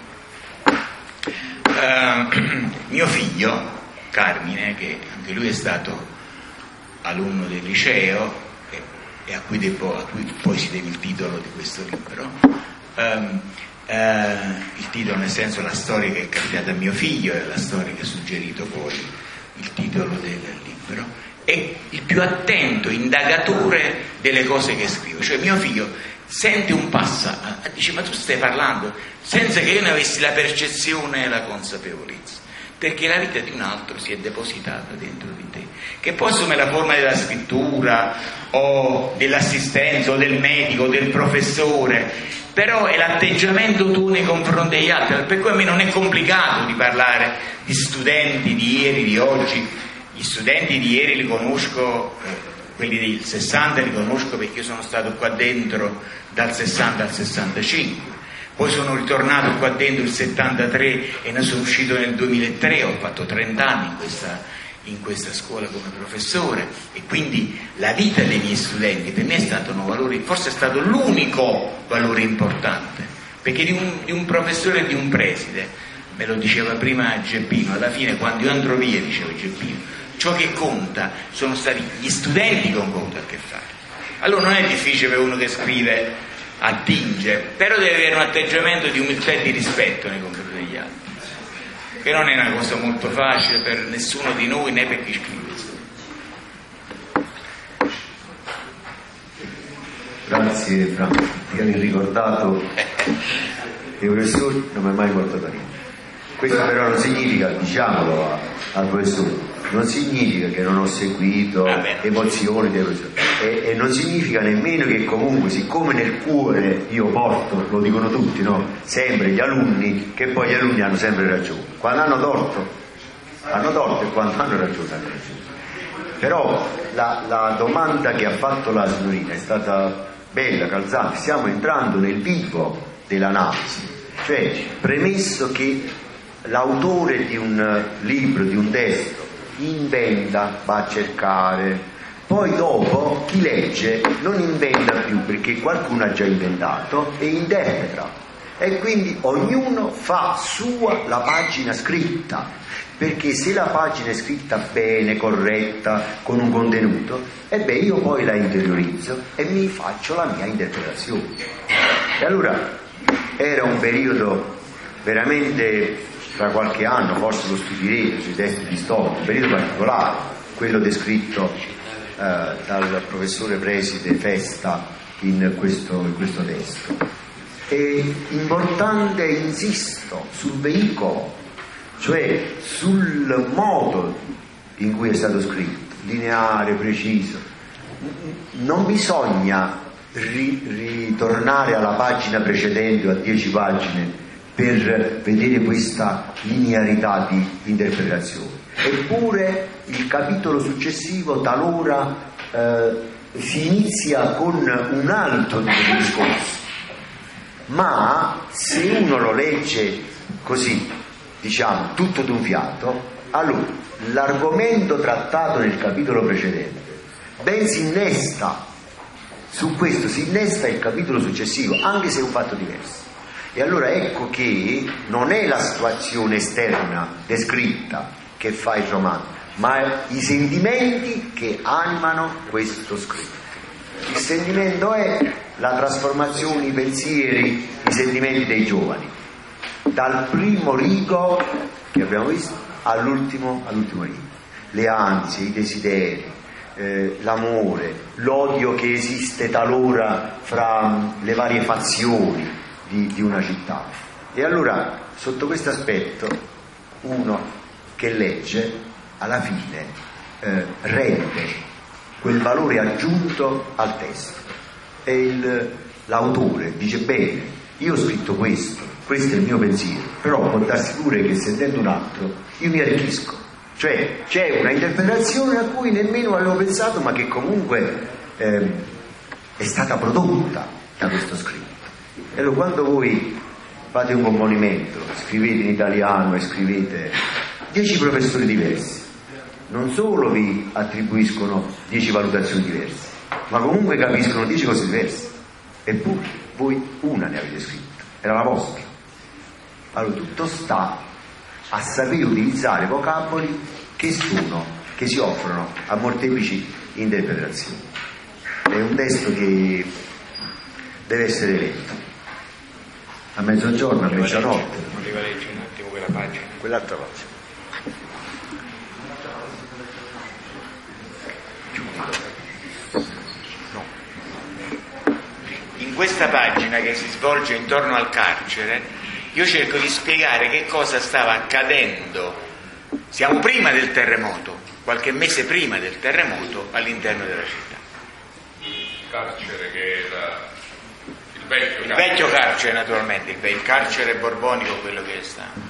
mio figlio Carmine, che anche lui è stato alunno del liceo e a cui poi si deve il titolo di questo libro, il titolo nel senso la storia che è capitata a mio figlio e la storia che ha suggerito poi il titolo del libro, è il più attento indagatore delle cose che scrivo. Cioè mio figlio sente un passaggio, dice ma tu stai parlando, senza che io ne avessi la percezione e la consapevolezza, perché la vita di un altro si è depositata dentro di te, che può assumere la forma della scrittura o dell'assistenza o del medico o del professore, però è l'atteggiamento tuo nei confronti degli altri. Per cui a me non è complicato di parlare di studenti di ieri, di oggi. Gli studenti di ieri li conosco, quelli del 60 li conosco perché io sono stato qua dentro dal 60 al 65. Poi sono ritornato qua dentro il 73 e ne sono uscito nel 2003, ho fatto 30 anni in questa scuola come professore, e quindi la vita dei miei studenti per me è stato un valore, forse è stato l'unico valore importante, perché di un professore e di un preside, me lo diceva prima Geppino, alla fine quando io andrò via, diceva Geppino, ciò che conta sono stati gli studenti con cui ho a che fare. Allora non è difficile per uno che scrive attinge, però deve avere un atteggiamento di umiltà e di rispetto nei confronti degli altri, che non è una cosa molto facile per nessuno di noi né per chi scrive. Grazie Franco, ti hai ricordato che il professore non mi è mai portato niente. Questo però non significa, diciamolo al professore, non significa che non ho seguito emozioni delle persone, e non significa nemmeno che comunque, siccome nel cuore io porto, lo dicono tutti, no? Sempre gli alunni, che poi gli alunni hanno sempre ragione. Quando hanno torto, e quando hanno ragione, hanno ragione. Però la domanda che ha fatto la signorina è stata bella, calzante. Stiamo entrando nel vivo dell'analisi, cioè premesso che l'autore di un libro, di un testo, inventa, va a cercare, poi dopo chi legge non inventa più perché qualcuno ha già inventato e interpreta, e quindi ognuno fa sua la pagina scritta, perché se la pagina è scritta bene, corretta, con un contenuto, io poi la interiorizzo e mi faccio la mia interpretazione. E allora era un periodo veramente, tra qualche anno forse lo studierete sui testi di storia, un periodo particolare, quello descritto dal professore preside Festa in questo testo. È importante, insisto, sul veicolo, cioè sul modo in cui è stato scritto, lineare, preciso. Non bisogna ritornare alla pagina precedente o a 10 pagine per vedere questa linearità di interpretazione. Eppure il capitolo successivo talora si inizia con un altro tipo di discorso, ma se uno lo legge così, diciamo, tutto d'un fiato, allora l'argomento trattato nel capitolo precedente ben si innesta su questo, si innesta il capitolo successivo, anche se è un fatto diverso. E allora ecco che non è la situazione esterna descritta che fa il romanzo, ma i sentimenti che animano questo scritto. Il sentimento è la trasformazione, i pensieri, i sentimenti dei giovani, dal primo rigo che abbiamo visto all'ultimo rigo, le ansie, i desideri, l'amore, l'odio che esiste talora fra le varie fazioni di una città. E allora sotto questo aspetto uno che legge alla fine rende quel valore aggiunto al testo, e l'autore dice: bene, io ho scritto questo è il mio pensiero, però può darsi pure che sentendo un altro io mi arricchisco, cioè c'è una interpretazione a cui nemmeno avevo pensato, ma che comunque è stata prodotta da questo scritto. E allora quando voi fate un componimento, scrivete in italiano e scrivete 10 professori diversi, non solo vi attribuiscono 10 valutazioni diverse, ma comunque capiscono 10 cose diverse, eppure voi una ne avete scritta, era la vostra. Allora tutto sta a sapere utilizzare vocaboli che si offrono a molteplici interpretazioni. È un testo che deve essere letto a mezzogiorno, a mezzanotte. Voleva leggere un attimo quella pagina. Quell'altra pagina. In questa pagina che si svolge intorno al carcere, io cerco di spiegare che cosa stava accadendo. Siamo prima del terremoto, qualche mese prima del terremoto, all'interno della città. Carcere che era il vecchio carcere, naturalmente, il carcere borbonico, quello che è stato.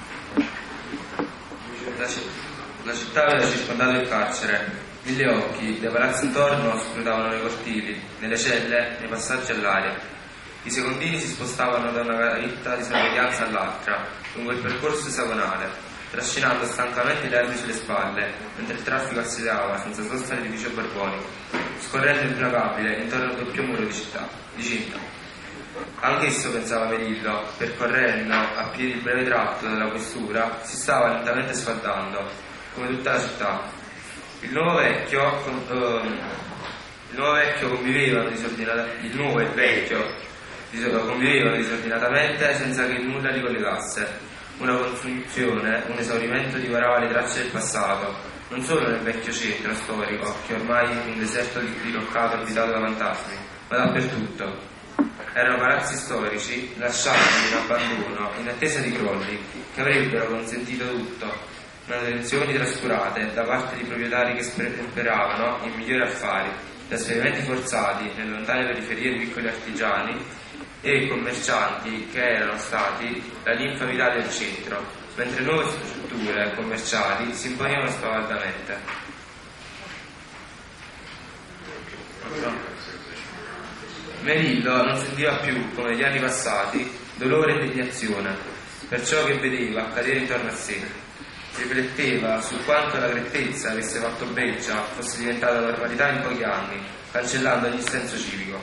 La città aveva circondato il carcere. 1000 occhi dai palazzi intorno scrutavano nei cortili, nelle celle, nei passaggi all'aria. I secondini si spostavano da una garitta di sorveglianza all'altra, lungo il percorso esagonale, trascinando stancamente le armi sulle spalle, mentre il traffico assedava senza sosta l'edificio borbonico, scorrendo implacabile intorno al doppio muro di cinta. Anch'esso, pensava Melillo, percorrendo a piedi il breve tratto della questura, si stava lentamente sfaldando, come tutta la città. Il nuovo e il vecchio convivevano disordinatamente senza che nulla li collegasse. Una consunzione, un esaurimento divorava le tracce del passato, non solo nel vecchio centro storico, che ormai è un deserto diroccato abitato da fantasmi, ma dappertutto. Erano palazzi storici lasciati in abbandono in attesa di crolli che avrebbero consentito tutto, manutenzioni trascurate da parte di proprietari che sperperavano in migliori affari, trasferimenti forzati nelle lontane periferie di piccoli artigiani e commercianti che erano stati la linfa vitale del centro, mentre nuove strutture commerciali si imponevano spavaldamente. Melillo non sentiva più, come negli anni passati, dolore e indignazione per ciò che vedeva accadere intorno a sé. Rifletteva su quanto la grettezza avesse fatto breccia fosse diventata normalità in pochi anni, cancellando ogni senso civico.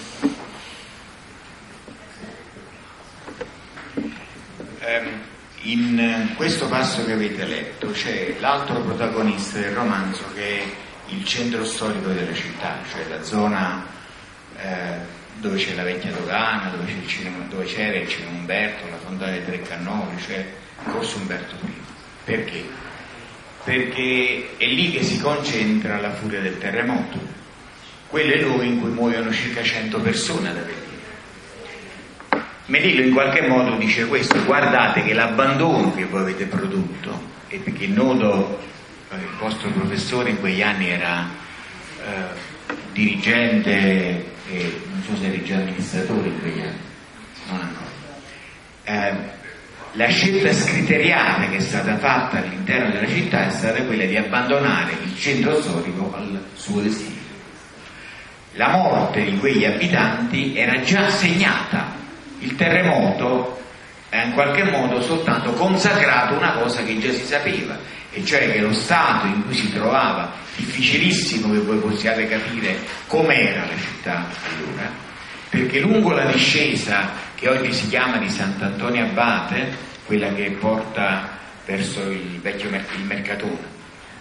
In questo passo che avete letto c'è l'altro protagonista del romanzo, che è il centro storico della città, cioè la zona dove c'è la vecchia dogana, dove c'era il cinema Umberto, la fontana dei Tre Cannoni, cioè Corso Umberto I. Perché? Perché è lì che si concentra la furia del terremoto. Quello è il luogo in cui muoiono circa 100 persone ad Avellino. Melillo in qualche modo dice questo: guardate che l'abbandono che voi avete prodotto, e perché noto il vostro professore in quegli anni era dirigente, non so se era già amministratore in quegli anni, non ancora. la scelta scriteriata che è stata fatta all'interno della città è stata quella di abbandonare il centro storico al suo destino. La morte di quegli abitanti era già segnata, il terremoto ha in qualche modo soltanto consacrato una cosa che già si sapeva, e cioè che lo stato in cui si trovava, difficilissimo che voi possiate capire com'era la città allora, perché lungo la discesa che oggi si chiama di Sant'Antonio Abate, quella che porta verso il vecchio il Mercatone,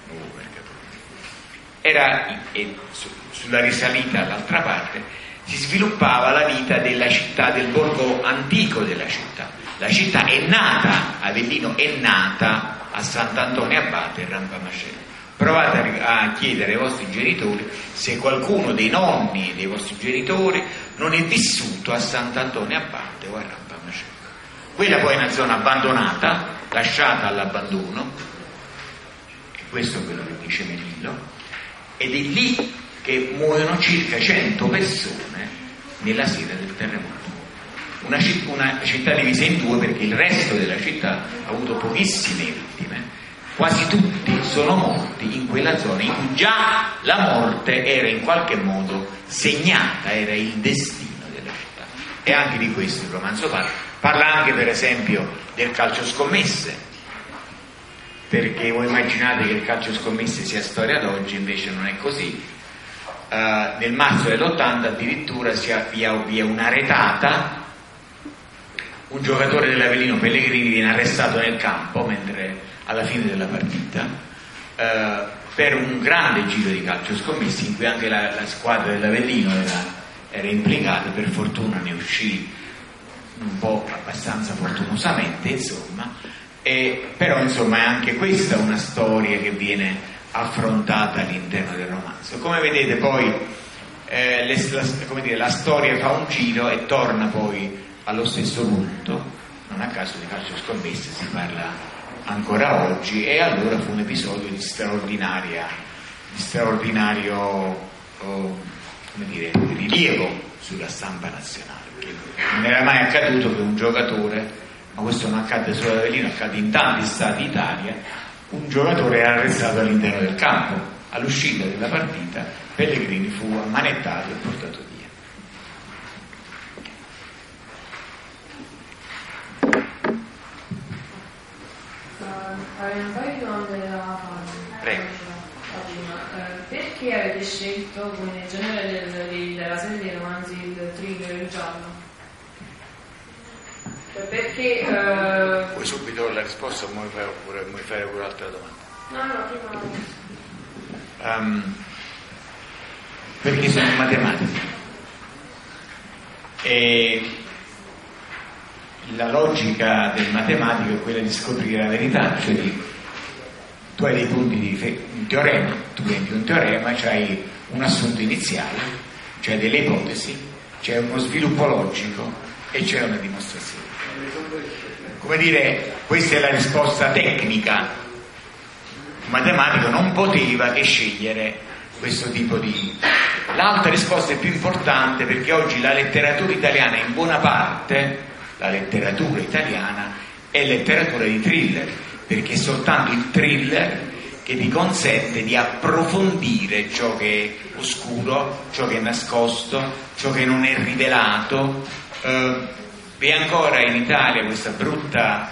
sulla risalita all'altra parte si sviluppava la vita della città, del borgo antico della città. La città è nata, Avellino è nata a Sant'Antonio Abate e Rampamacello. Provate a chiedere ai vostri genitori se qualcuno dei nonni dei vostri genitori non è vissuto a Sant'Antonio Abate o a Rampamacello. Quella poi è una zona abbandonata, lasciata all'abbandono, e questo è quello che dice Melillo, ed è lì che muoiono circa 100 persone nella sera del terremoto. Una città divisa in due, perché il resto della città ha avuto pochissime vittime, quasi tutti sono morti in quella zona in cui già la morte era in qualche modo segnata, era il destino della città. E anche di questo il romanzo parla anche per esempio del calcio scommesse, perché voi immaginate che il calcio scommesse sia storia d'oggi, invece non è così. Nel marzo dell'80 addirittura via una retata, un giocatore dell'Avellino, Pellegrini, viene arrestato nel campo mentre alla fine della partita per un grande giro di calcio scommessi in cui anche la squadra dell'Avellino era implicata. Per fortuna ne uscì un po' abbastanza fortunosamente, insomma. Però insomma è anche questa una storia che viene affrontata all'interno del romanzo. Come vedete poi la storia fa un giro e torna poi allo stesso punto. Non a caso di calcio scommesse si parla ancora oggi, e allora fu un episodio di straordinario rilievo sulla stampa nazionale, perché non era mai accaduto che un giocatore, ma questo non accade solo ad Avellino, accade in tanti stati d'Italia, un giocatore era arrestato all'interno del campo. All'uscita della partita Pellegrini fu ammanettato e portato via. Avrei un paio di domande da fare. Prego. Perché avete scelto come genere della serie dei romanzi il thriller e il giallo? Perché Vuoi subito la risposta o vuoi fare pure un'altra domanda? No, prima. Perché sono matematici e la logica del matematico è quella di scoprire la verità, cioè tu hai dei punti di un teorema, tu prendi un teorema, c'hai un assunto iniziale, c'hai delle ipotesi, c'è uno sviluppo logico e c'è una dimostrazione. Come dire, questa è la risposta tecnica. Il matematico non poteva che scegliere questo tipo di... L'altra risposta è più importante, perché oggi la letteratura italiana, in buona parte, la letteratura italiana è letteratura di thriller, perché è soltanto il thriller che ti consente di approfondire ciò che è oscuro, ciò che è nascosto, ciò che non è rivelato. Vi è ancora in Italia questa brutta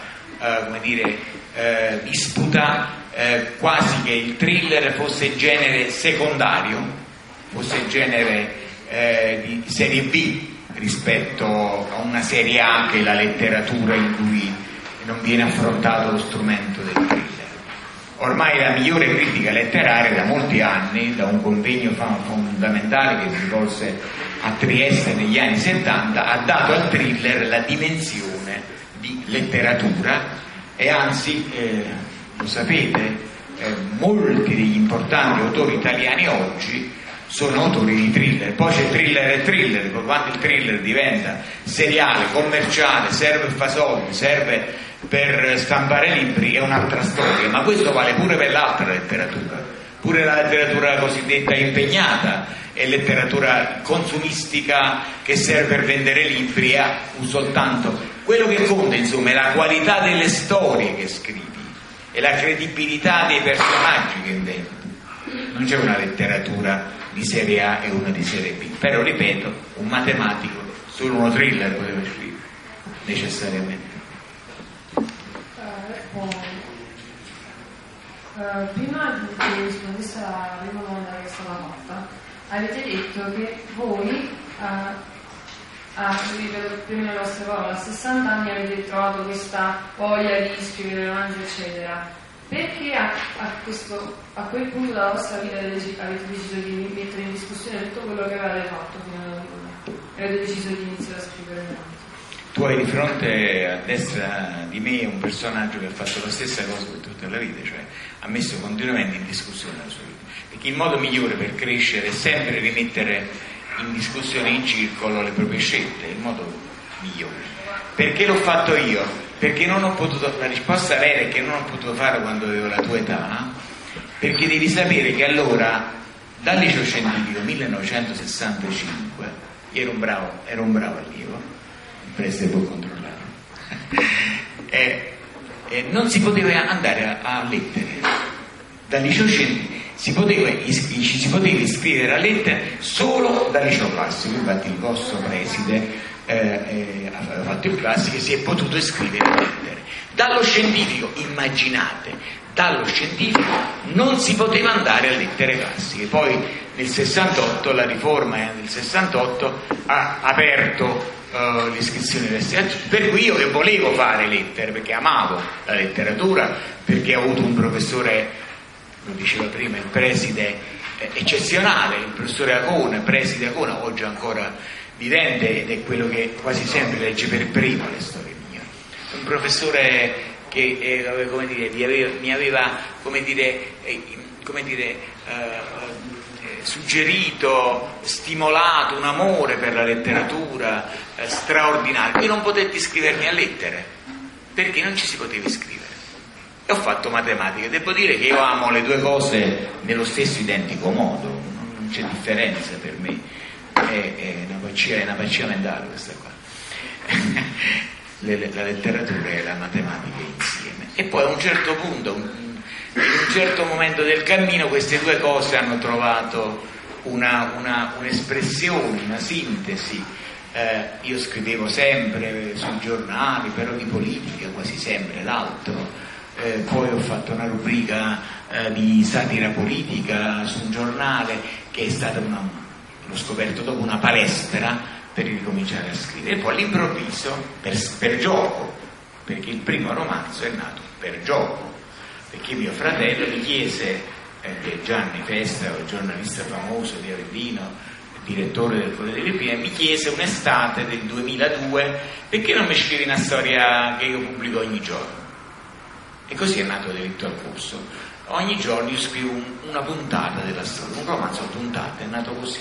disputa, quasi che il thriller fosse genere secondario, fosse genere di serie B rispetto a una serie A che è la letteratura, in cui non viene affrontato lo strumento del thriller. Ormai la migliore critica letteraria da molti anni, da un convegno fondamentale che si svolse a Trieste negli anni 70, ha dato al thriller la dimensione di letteratura, e anzi, lo sapete, molti degli importanti autori italiani oggi sono autori di thriller. Poi c'è thriller e thriller, quando il thriller diventa seriale, commerciale, serve per fare soldi, serve per stampare libri, è un'altra storia, ma questo vale pure per l'altra letteratura. Pure la letteratura cosiddetta impegnata è letteratura consumistica che serve per vendere libri e ha soltanto quello che conta, insomma, è la qualità delle storie che scrivi e la credibilità dei personaggi che inventi. Non c'è una letteratura di serie A e una di serie B, però ripeto, un matematico solo uno thriller poteva scrivere necessariamente. Prima di rispondere alla prima domanda che è stata fatta, avete detto che voi, prima delle vostre parole, a 60 anni avete trovato questa voglia di scrivere romanzi, eccetera. Perché a quel punto della vostra vita avete deciso di mettere in discussione tutto quello che avete fatto fino ad ora? Avete deciso di iniziare a scrivere romanzi? Tu hai di fronte a destra di me un personaggio che ha fatto la stessa cosa per tutta la vita, cioè ha messo continuamente in discussione la sua vita. Perché il modo migliore per crescere è sempre rimettere in discussione, in circolo le proprie scelte, è il modo migliore. Perché l'ho fatto io? Perché non ho potuto, la risposta vera è che non ho potuto farlo quando avevo la tua età, perché devi sapere che allora, dal liceo scientifico 1965, ero un bravo allievo, il preside può controllare, non si poteva andare a lettere. Dal liceo scientifico ci si poteva iscrivere a lettere solo dal liceo classico. Infatti il vostro preside aveva fatto il classico e si è potuto iscrivere a lettere. Dallo scientifico, immaginate, dallo scientifico non si poteva andare a lettere classiche. Poi nel 68, la riforma del 68 ha aperto l'iscrizione all'università, per cui io che volevo fare lettere, perché amavo la letteratura, perché ho avuto un professore, lo diceva prima il preside, eccezionale, il professore Acona, preside Acona, oggi ancora vivente, ed è quello che quasi sempre legge per primo le storie mie. Un professore che mi aveva suggerito, stimolato un amore per la letteratura straordinario. Io non potetti iscrivermi a lettere perché non ci si poteva iscrivere. E ho fatto matematica. Devo dire che io amo le due cose nello stesso identico modo, non c'è differenza per me, è una pacia mentale questa qua. La letteratura e la matematica insieme. E poi a un certo punto, in un certo momento del cammino, queste due cose hanno trovato un'espressione, una sintesi. Io scrivevo sempre sui giornali, però di politica quasi sempre, l'altro. Poi ho fatto una rubrica di satira politica su un giornale che è stata l'ho scoperto dopo una palestra per ricominciare a scrivere. E poi all'improvviso, per gioco, perché il primo romanzo è nato per gioco, perché mio fratello mi chiese, che è Gianni Festa, un giornalista famoso di Avellino, direttore del Corriere delle Pie, mi chiese un'estate del 2002 perché non mi scrivi una storia che io pubblico ogni giorno. E così è nato Delitto al Corso. Ogni giorno io scrivo una puntata della storia, un romanzo a puntate, è nato così.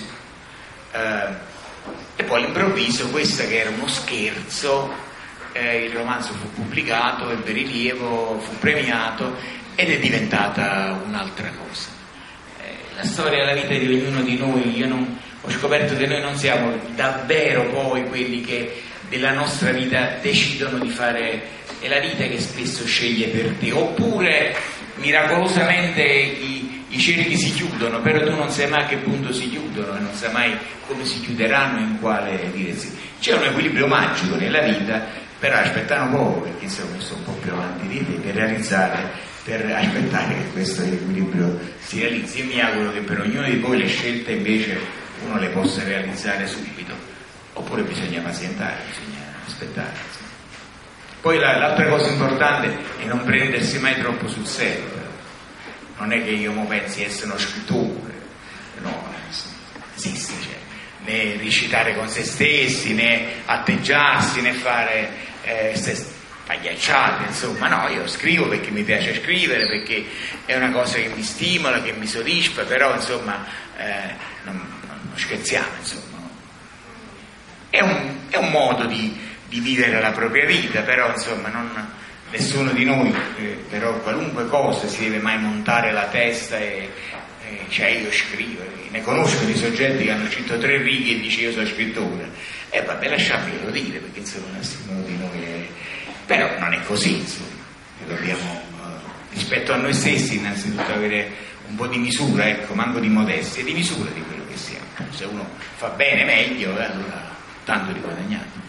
E poi all'improvviso, questa che era uno scherzo, il romanzo fu pubblicato, ebbe rilievo, fu premiato ed è diventata un'altra cosa. La storia della vita di ognuno di noi, ho scoperto che noi non siamo davvero poi quelli che della nostra vita decidono di fare, è la vita che spesso sceglie per te, oppure miracolosamente i cerchi si chiudono, però tu non sai mai a che punto si chiudono e non sai mai come si chiuderanno, in quale direzione. C'è un equilibrio magico nella vita, però aspettano poco, perché insomma io sono un po' più avanti di te, per aspettare che questo equilibrio si realizzi. E mi auguro che per ognuno di voi le scelte invece uno le possa realizzare subito, oppure bisogna pazientare, bisogna aspettare, insomma. Poi l'altra cosa importante è non prendersi mai troppo sul serio. Non è che io pensi essere uno scrittore, no, esiste, né recitare con se stessi, né atteggiarsi, né fare pagliacciate, insomma, no, io scrivo perché mi piace scrivere, perché è una cosa che mi stimola, che mi soddisfa, però insomma non scherziamo, insomma. È un modo di vivere la propria vita, però insomma nessuno di noi, però qualunque cosa si deve mai montare la testa e cioè io scrivo, ne conosco di soggetti che hanno scritto 3 righe e dice io sono scrittore, e vabbè, lasciamelo dire, perché insomma nessuno di noi è... Però non è così, insomma, dobbiamo rispetto a noi stessi innanzitutto avere un po' di misura, ecco, manco di modestia, di misura di quello che siamo. Se uno fa bene meglio, allora tanto di guadagnato.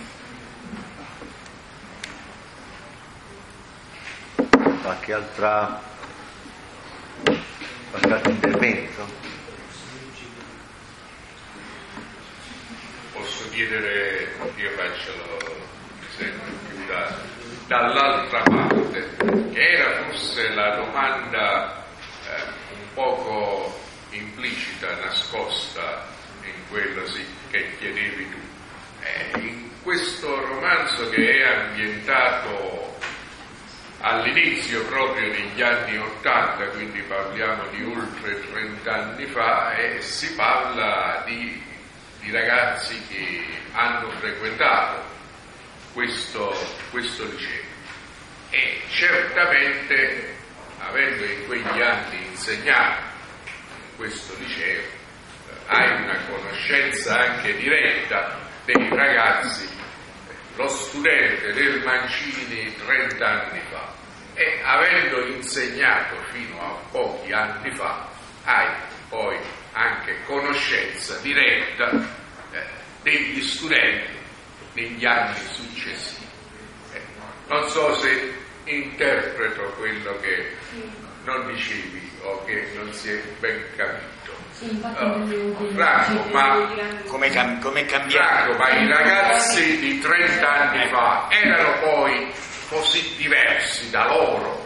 Qualche altro intervento? Posso chiedere, io faccio l'esempio più dall'altra parte, che era forse la domanda un poco implicita, nascosta in quello che chiedevi tu. In questo romanzo che è ambientato all'inizio proprio degli anni '80, quindi parliamo di oltre 30 anni fa, e si parla di ragazzi che hanno frequentato questo liceo, e certamente, avendo in quegli anni insegnato in questo liceo, hai una conoscenza anche diretta dei ragazzi, lo studente del Mancini 30 anni fa, e avendo insegnato fino a pochi anni fa, hai poi anche conoscenza diretta degli studenti negli anni successivi. Non so se interpreto quello che non dicevi o che non si è ben capito. Franco, ma come cambiare? Franco, ma i ragazzi di 30 anni fa erano poi così diversi da loro?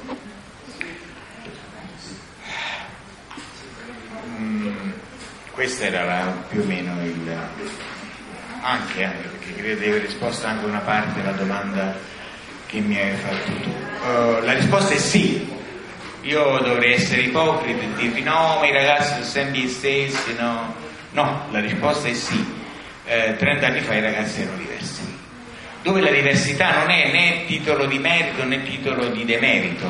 Questo era più o meno il... Anche perché credo di aver risposto anche a una parte della domanda che mi hai fatto tu. La risposta è sì. Io dovrei essere ipocrita e dirvi no, ma i ragazzi sono sempre gli stessi, no. No, la risposta è sì. 30 anni fa i ragazzi erano diversi. Dove la diversità non è né titolo di merito né titolo di demerito.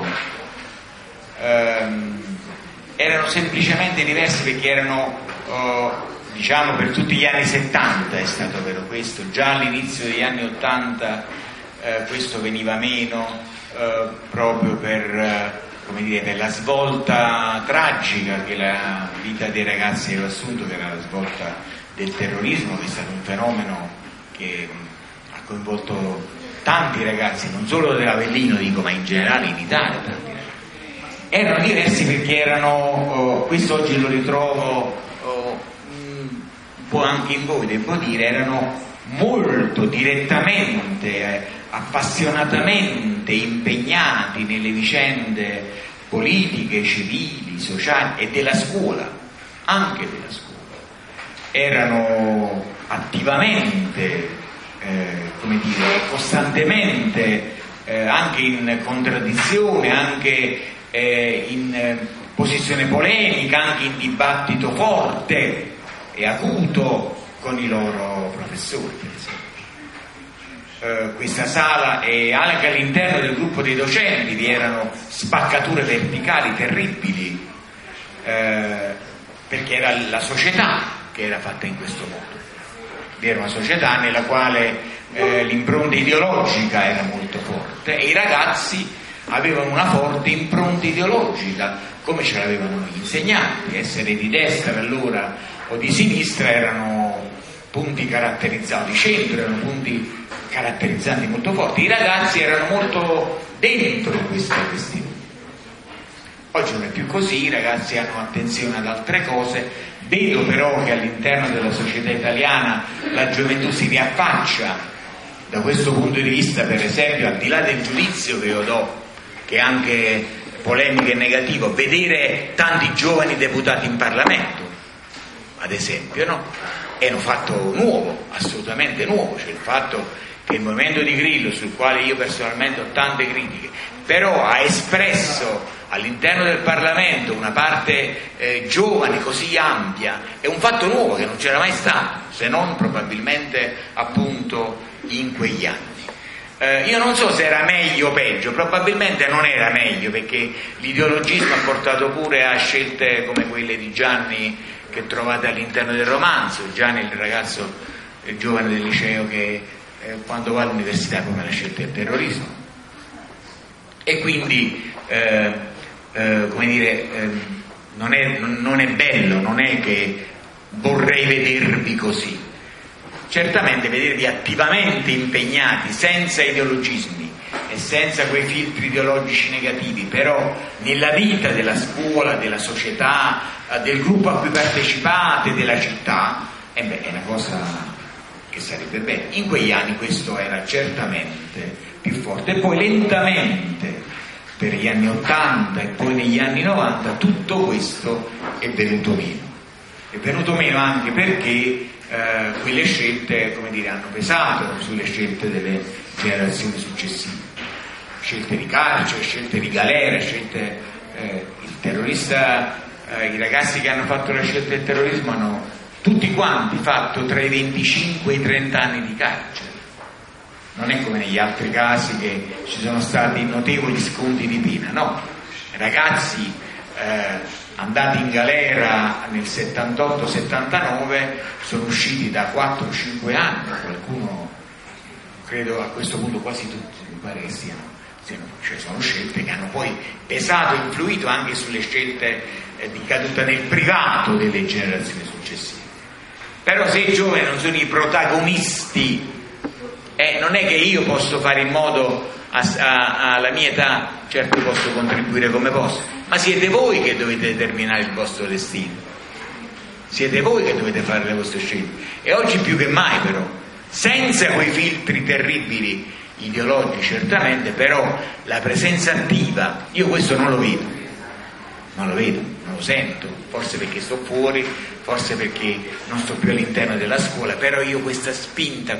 Erano semplicemente diversi perché erano, diciamo, per tutti gli anni 70 è stato vero questo. Già all'inizio degli anni 80 questo veniva meno, proprio per... come dire, per la svolta tragica che la vita dei ragazzi aveva assunto, che era la svolta del terrorismo, che è stato un fenomeno che ha coinvolto tanti ragazzi, non solo dell'Avellino, dico, ma in generale in Italia. Tanti ragazzi. Erano diversi perché erano, questo oggi lo ritrovo un po' anche in voi, devo dire, erano molto direttamente, appassionatamente impegnati nelle vicende politiche, civili, sociali e della scuola, anche della scuola. Erano attivamente, come dire, costantemente, anche in contraddizione, anche in posizione polemica, anche in dibattito forte e acuto con i loro professori, per esempio. Questa sala, e anche all'interno del gruppo dei docenti vi erano spaccature verticali terribili, perché era la società che era fatta in questo modo. Vi era una società nella quale l'impronta ideologica era molto forte e i ragazzi avevano una forte impronta ideologica, come ce l'avevano gli insegnanti. Essere di destra allora o di sinistra erano punti caratterizzati, centro erano punti caratterizzanti molto forti. I ragazzi erano molto dentro questa questione. Oggi non è più così, i ragazzi hanno attenzione ad altre cose. Vedo però che all'interno della società italiana la gioventù si riaffaccia da questo punto di vista, per esempio, al di là del giudizio che io do, che è anche polemico e negativo, vedere tanti giovani deputati in Parlamento, ad esempio, no? È un fatto nuovo, assolutamente nuovo, cioè il fatto che il movimento di Grillo, sul quale io personalmente ho tante critiche, però ha espresso all'interno del Parlamento una parte giovane così ampia, è un fatto nuovo che non c'era mai stato, se non probabilmente appunto in quegli anni. Io non so se era meglio o peggio, probabilmente non era meglio, perché l'ideologismo ha portato pure a scelte come quelle di Gianni che trovate all'interno del romanzo. Gianni, il ragazzo, il giovane del liceo che quando va all'università come la scelta del terrorismo. E quindi come dire, non è bello, non è che vorrei vedervi così. Certamente vedervi attivamente impegnati, senza ideologismi e senza quei filtri ideologici negativi, però nella vita della scuola, della società, del gruppo a cui partecipate, della città, è una cosa che sarebbe bene. In quegli anni questo era certamente più forte, e poi lentamente per gli anni 80 e poi negli anni 90 tutto questo è venuto meno. È venuto meno anche perché quelle scelte, come dire, hanno pesato sulle scelte delle generazioni successive, scelte di carcere, scelte di galera, scelte il terrorista, i ragazzi che hanno fatto la scelta del terrorismo hanno tutti quanti fatto tra i 25 e i 30 anni di carcere. Non è come negli altri casi che ci sono stati notevoli sconti di pena, no, ragazzi andati in galera nel 78-79 sono usciti da 4-5 anni, qualcuno, credo a questo punto quasi tutti, mi pare che siano, cioè sono scelte che hanno poi pesato e influito anche sulle scelte di caduta nel privato delle generazioni successive. Però se i giovani non sono i protagonisti, non è che io posso fare in modo alla mia età, certo posso contribuire come posso, ma siete voi che dovete determinare il vostro destino, siete voi che dovete fare le vostre scelte, e oggi più che mai però, senza quei filtri terribili ideologici certamente, però la presenza attiva, io questo non lo vedo, non lo sento, forse perché sto fuori, forse perché non sto più all'interno della scuola, però io questa spinta,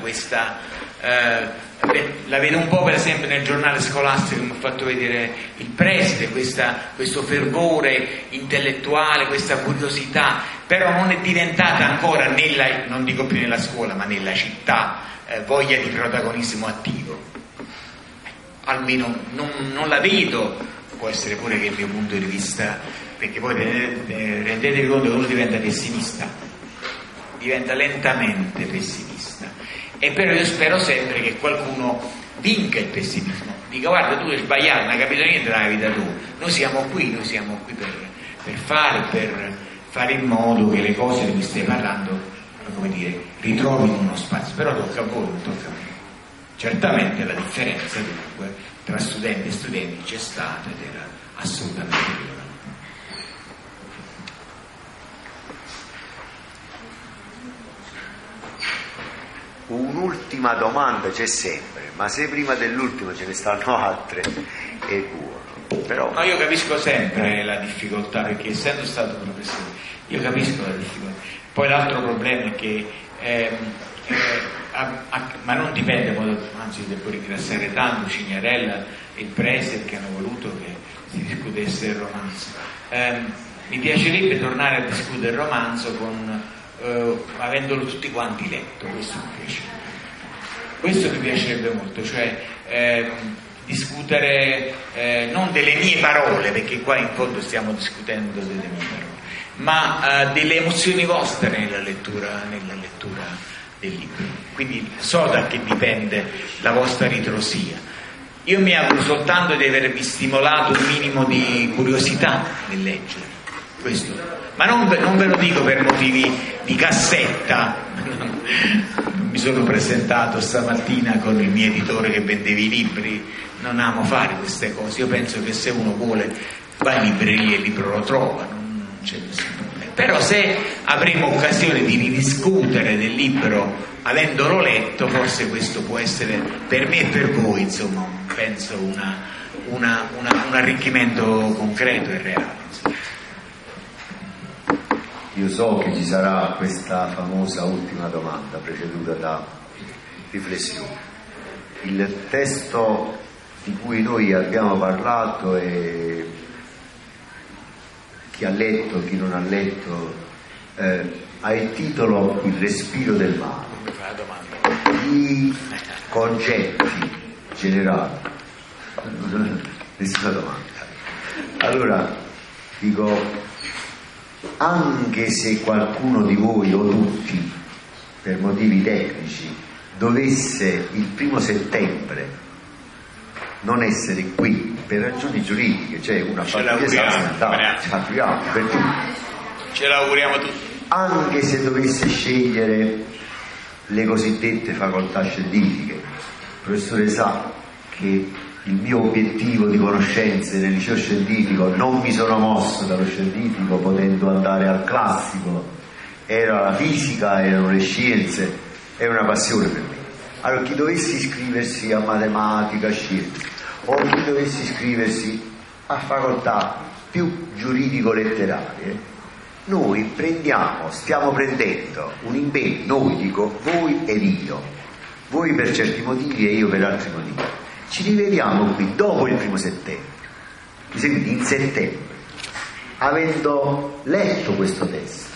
la vedo un po' per esempio nel giornale scolastico che mi ha fatto vedere il preside, questo fervore intellettuale, questa curiosità, però non è diventata ancora non dico più nella scuola, ma nella città, voglia di protagonismo attivo. Almeno non la vedo, può essere pure che il mio punto di vista, perché poi rendetevi conto che uno diventa pessimista, diventa lentamente pessimista. E però io spero sempre che qualcuno vinca il pessimismo, dica guarda tu hai sbagliato, non hai capito niente della vita tua, noi siamo qui per fare in modo che le cose di cui stai parlando, come dire, ritrovino uno spazio, però tocca a voi, non tocca a me. Certamente la differenza dunque tra studenti e studenti c'è stata ed era assolutamente rilevante. Un'ultima domanda c'è sempre, ma se prima dell'ultima ce ne stanno altre è buono. Però... No, io capisco sempre la difficoltà, perché essendo stato professore io capisco la difficoltà. Poi l'altro problema è che ma non dipende, anzi devo ringraziare tanto Cignarella e il preside che hanno voluto che si discutesse il romanzo. Mi piacerebbe tornare a discutere il romanzo avendolo tutti quanti letto, questo mi piacerebbe molto, cioè discutere non delle mie parole, perché qua in fondo stiamo discutendo delle mie parole, ma delle emozioni vostre nella lettura del libro. Quindi so da che dipende la vostra ritrosia. Io mi auguro soltanto di avervi stimolato un minimo di curiosità nel leggere questo, ma non ve lo dico per motivi di cassetta. Mi sono presentato stamattina con il mio editore che vendeva i libri, non amo fare queste cose. Io penso che se uno vuole va in libreria e il libro lo trova, non c'è nessun problema. Però se avremo occasione di ridiscutere del libro avendolo letto, forse questo può essere per me e per voi, insomma, penso un arricchimento concreto e reale, insomma. Io so che ci sarà questa famosa ultima domanda preceduta da riflessione. Il testo di cui noi abbiamo parlato e chi ha letto, chi non ha letto, ha il titolo Il respiro del male. I concetti generale. Nessuna domanda. Allora dico, anche se qualcuno di voi o tutti per motivi tecnici dovesse il 1° settembre non essere qui per ragioni giuridiche, cioè una famiglia sanitaria, per tutti, ce l'auguriamo tutti, anche se dovesse scegliere le cosiddette facoltà scientifiche, il professore sa che il mio obiettivo di conoscenze nel liceo scientifico non mi sono mosso dallo scientifico potendo andare al classico, era la fisica, erano le scienze, è una passione per me. Allora chi dovesse iscriversi a matematica, scienze, o chi dovesse iscriversi a facoltà più giuridico-letterarie, noi stiamo prendendo un impegno, noi dico voi ed io, voi per certi motivi e io per altri motivi. Ci rivediamo qui dopo il 1° settembre, mi seguite, in settembre, avendo letto questo testo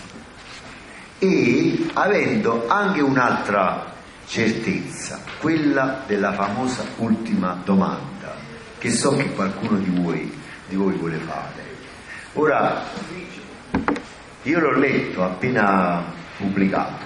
e avendo anche un'altra certezza, quella della famosa ultima domanda, che so che qualcuno di voi vuole fare. Ora, io l'ho letto appena pubblicato,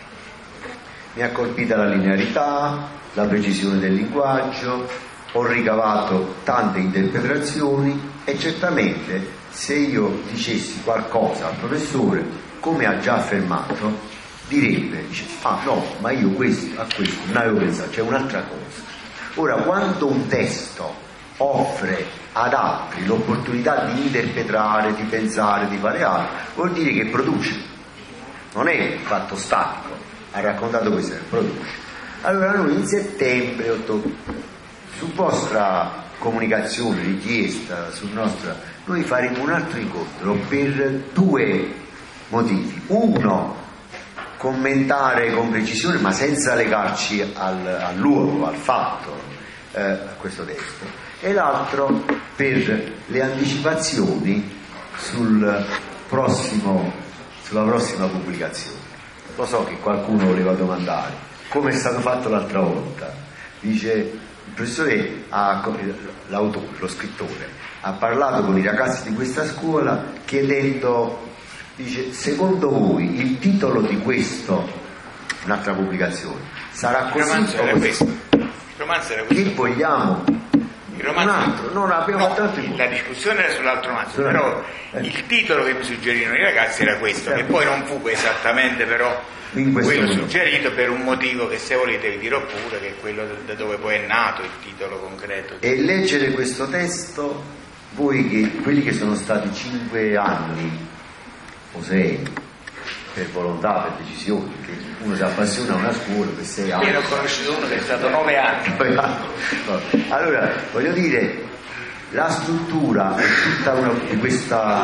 mi ha colpita la linearità, la precisione del linguaggio, ho ricavato tante interpretazioni e certamente se io dicessi qualcosa al professore, come ha già affermato, direbbe, ah no, ma io a questo non avevo pensato, c'è un'altra cosa. Ora, quando un testo offre ad altri l'opportunità di interpretare, di pensare, di fare altro, vuol dire che produce, non è un fatto statico, ha raccontato questo, produce. Allora noi in settembre, ottobre, su vostra comunicazione, richiesta, noi faremo un altro incontro per 2 motivi. Uno, commentare con precisione ma senza legarci al luogo, al fatto, a questo testo, e l'altro per le anticipazioni sulla prossima pubblicazione. Lo so che qualcuno voleva domandare come è stato fatto l'altra volta. Dice, il professore, l'autore, lo scrittore, ha parlato con i ragazzi di questa scuola chiedendo, dice, secondo voi il titolo di questo, un'altra pubblicazione, sarà così o così? Il romanzo era questo. Che vogliamo? Il romanzo, non abbiamo fatto la discussione era sull'altro romanzo, però il titolo che mi suggerirono i ragazzi era questo, che poi non fu esattamente però quello suggerito, per un motivo che, se volete, vi dirò pure, che è quello da dove poi è nato il titolo concreto. E leggere questo testo, quelli che sono stati 5 anni o 6 per volontà, per decisione, che uno si appassiona a una scuola per 6 anni. Io ne ho conosciuto uno che è stato 9 anni. Allora, voglio dire, la struttura è tutta di questo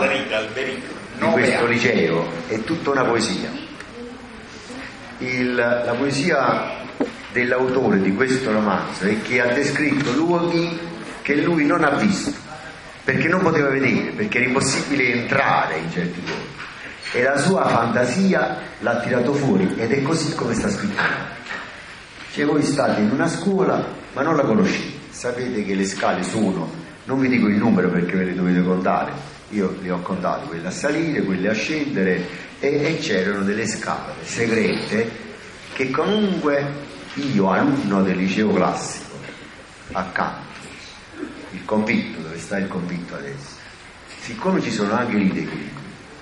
liceo è tutta una poesia. La poesia dell'autore di questo romanzo è che ha descritto luoghi che lui non ha visto, perché non poteva vedere, perché era impossibile entrare in certi luoghi, e la sua fantasia l'ha tirato fuori, ed è così come sta scritto. Cioè, voi state in una scuola ma non la conoscete, sapete che le scale sono, non vi dico il numero perché ve le dovete contare, io le ho contate, quelle a salire, quelle a scendere, e c'erano delle scale segrete che comunque io, alunno del liceo classico, accanto, il convitto, dove sta il convitto adesso, siccome ci sono anche lì dei cunicoli,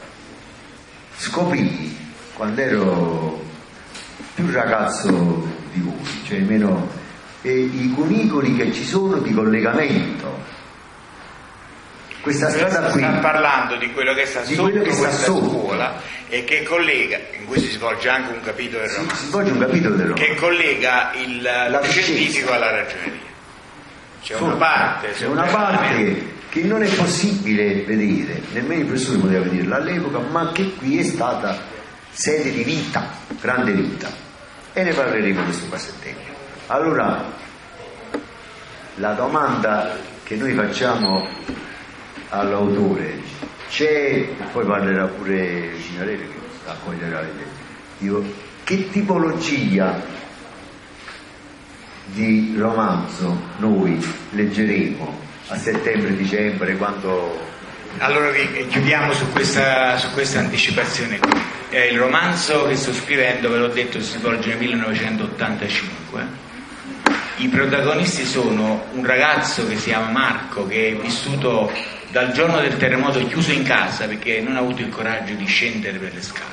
scoprì quando ero più ragazzo di voi, cioè meno, i cunicoli che ci sono di collegamento. Questa strada qui sta parlando di quello che sta sotto questa scuola e che collega, in cui si svolge anche un capitolo del romanzo, si svolge un capitolo del romanzo, che collega lo scientifico alla ragioneria. C'è una parte che non è possibile vedere, nemmeno il professore poteva vederla all'epoca, ma che qui è stata sede di vita, grande vita, e ne parleremo questo qua a settembre. Allora, la domanda che noi facciamo all'autore c'è, e poi parlerà pure Cignarelli che accoglierà io, che tipologia di romanzo noi leggeremo a settembre-dicembre, quando... Allora chiudiamo su questa anticipazione. Il romanzo che sto scrivendo, ve l'ho detto, si svolge nel 1985. I protagonisti sono un ragazzo che si chiama Marco, che è vissuto dal giorno del terremoto chiuso in casa perché non ha avuto il coraggio di scendere per le scale,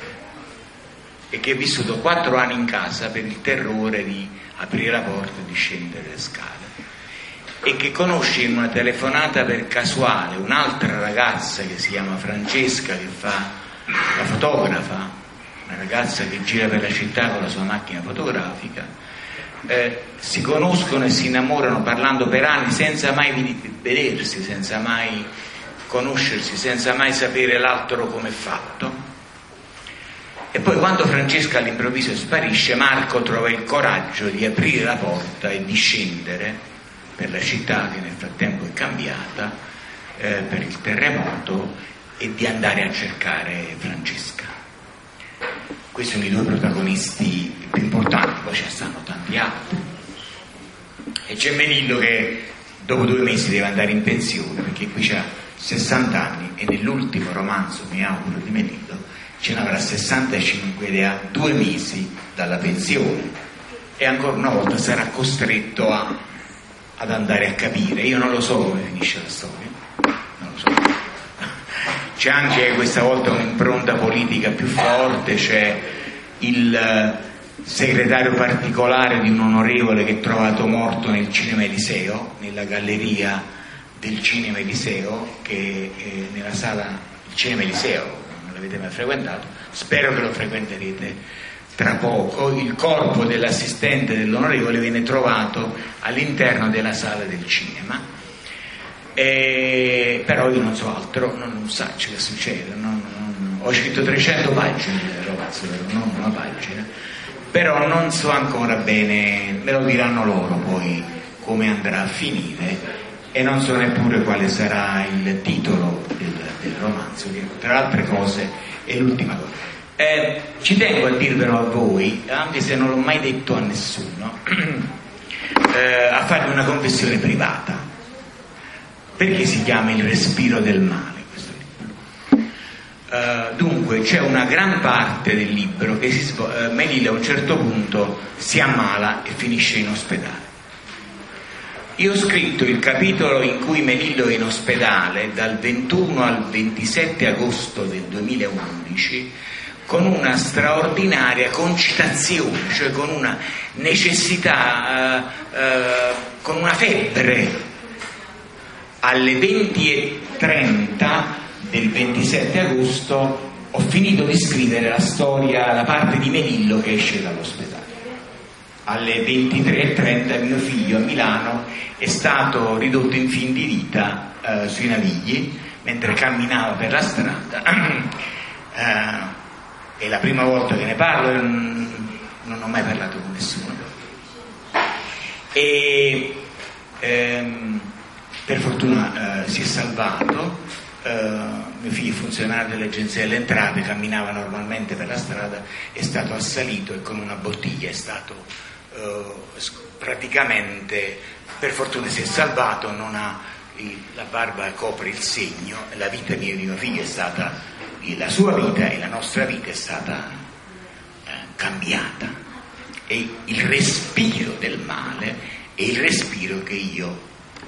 e che è vissuto 4 anni in casa per il terrore di aprire la porta e di scendere le scale, e che conosce in una telefonata per casuale un'altra ragazza che si chiama Francesca, che fa la fotografa, una ragazza che gira per la città con la sua macchina fotografica. Si conoscono e si innamorano parlando per anni senza mai vedersi, senza mai conoscersi, senza mai sapere l'altro come è fatto. E poi quando Francesca all'improvviso sparisce, Marco trova il coraggio di aprire la porta e di scendere per la città che nel frattempo è cambiata per il terremoto, e di andare a cercare Francesca. Questi sono i 2 protagonisti più importanti, poi ce ne stanno tanti altri. E c'è Menillo che dopo 2 mesi deve andare in pensione, perché qui c'ha 60 anni e nell'ultimo romanzo, mi auguro, di Menillo ce ne avrà 65 ed è a 2 mesi dalla pensione, e ancora una volta sarà costretto ad andare a capire. Io non lo so come finisce la storia, non lo so. C'è anche questa volta un'impronta politica più forte, c'è il segretario particolare di un onorevole che è trovato morto nel Cinema Eliseo, nella galleria del Cinema Eliseo, che è nella sala del Cinema Eliseo. Non l'avete mai frequentato? Spero che lo frequenterete tra poco. Il corpo dell'assistente dell'onorevole viene trovato all'interno della sala del cinema. Però io non so altro, non so che succede, ho scritto 300 pagine del romanzo, non una pagina, però non so ancora bene, me lo diranno loro poi come andrà a finire, e non so neppure quale sarà il titolo del romanzo, che tra le altre cose è l'ultima cosa. Ci tengo a dirvelo a voi, anche se non l'ho mai detto a nessuno, a farvi una confessione privata. Perché si chiama Il respiro del male questo libro? Dunque c'è una gran parte del libro che Menillo a un certo punto si ammala e finisce in ospedale. Io ho scritto il capitolo in cui Menillo è in ospedale dal 21 al 27 agosto del 2011 con una straordinaria concitazione, cioè con una necessità, con una febbre. Alle 20:30 del 27 agosto ho finito di scrivere la storia, la parte di Menillo che esce dall'ospedale. Alle 23:30 mio figlio a Milano è stato ridotto in fin di vita sui Navigli mentre camminava per la strada. È la prima volta che ne parlo, non ho mai parlato con nessuno. Per fortuna si è salvato. Mio figlio è funzionario dell'Agenzia delle Entrate, camminava normalmente per la strada, è stato assalito e con una bottiglia è stato praticamente, per fortuna si è salvato, non ha la barba copre il segno. La vita di mio figlio è stata, la sua vita e la nostra vita è stata cambiata, e il respiro del male è il respiro che io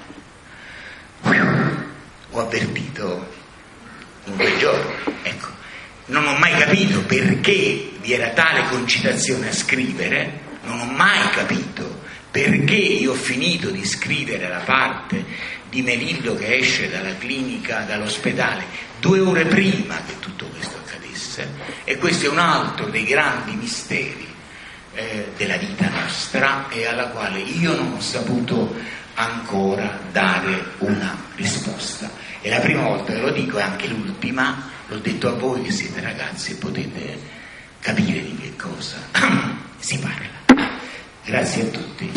ho avvertito in quei giorni. Ecco, non ho mai capito perché vi era tale concitazione a scrivere, non ho mai capito perché io ho finito di scrivere la parte di Menillo che esce dalla clinica, dall'ospedale 2 ore prima che tutto questo accadesse, e questo è un altro dei grandi misteri della vita nostra, e alla quale io non ho saputo ancora dare una risposta. È la prima volta che lo dico, e anche l'ultima. L'ho detto a voi che siete ragazzi e potete capire di che cosa si parla. Grazie a tutti.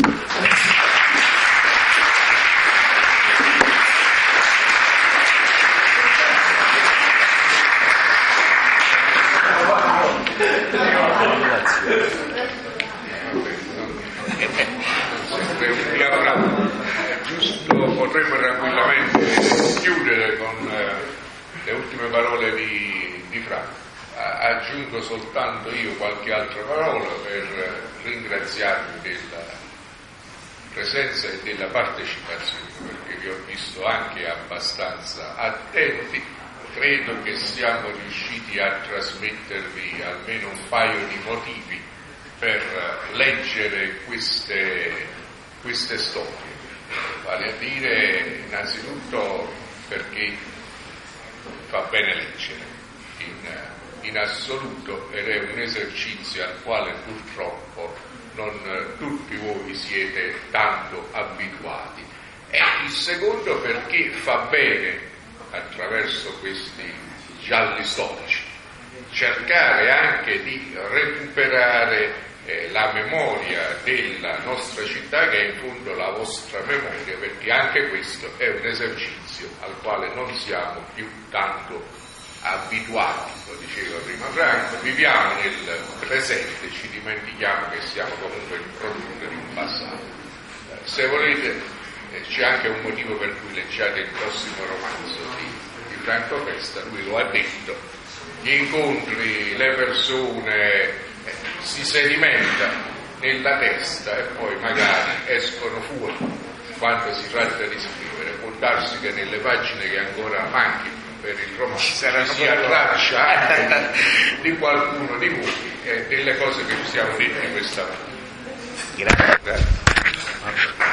Sempre potremmo tranquillamente chiudere con le ultime parole di Franco. Aggiungo soltanto io qualche altra parola per ringraziarvi della presenza e della partecipazione, perché vi ho visto anche abbastanza attenti. Credo che siamo riusciti a trasmettervi almeno un paio di motivi per leggere queste storie, vale a dire innanzitutto perché fa bene leggere in assoluto, ed è un esercizio al quale purtroppo non tutti voi siete tanto abituati, e il secondo perché fa bene attraverso questi gialli storici cercare anche di recuperare la memoria della nostra città, che è in fondo la vostra memoria, perché anche questo è un esercizio al quale non siamo più tanto abituati. Lo diceva prima Franco, viviamo nel presente, ci dimentichiamo che siamo comunque il prodotto di un passato. Se volete c'è anche un motivo per cui leggiate il prossimo romanzo di Franco Festa. Lui lo ha detto: gli incontri, le persone si sedimenta nella testa e poi magari escono fuori quando si tratta di scrivere. Può darsi che nelle pagine che ancora manchino per il romanzo si arraccia anche di qualcuno di voi delle cose che ci siamo detti questa mattina. Grazie. Grazie.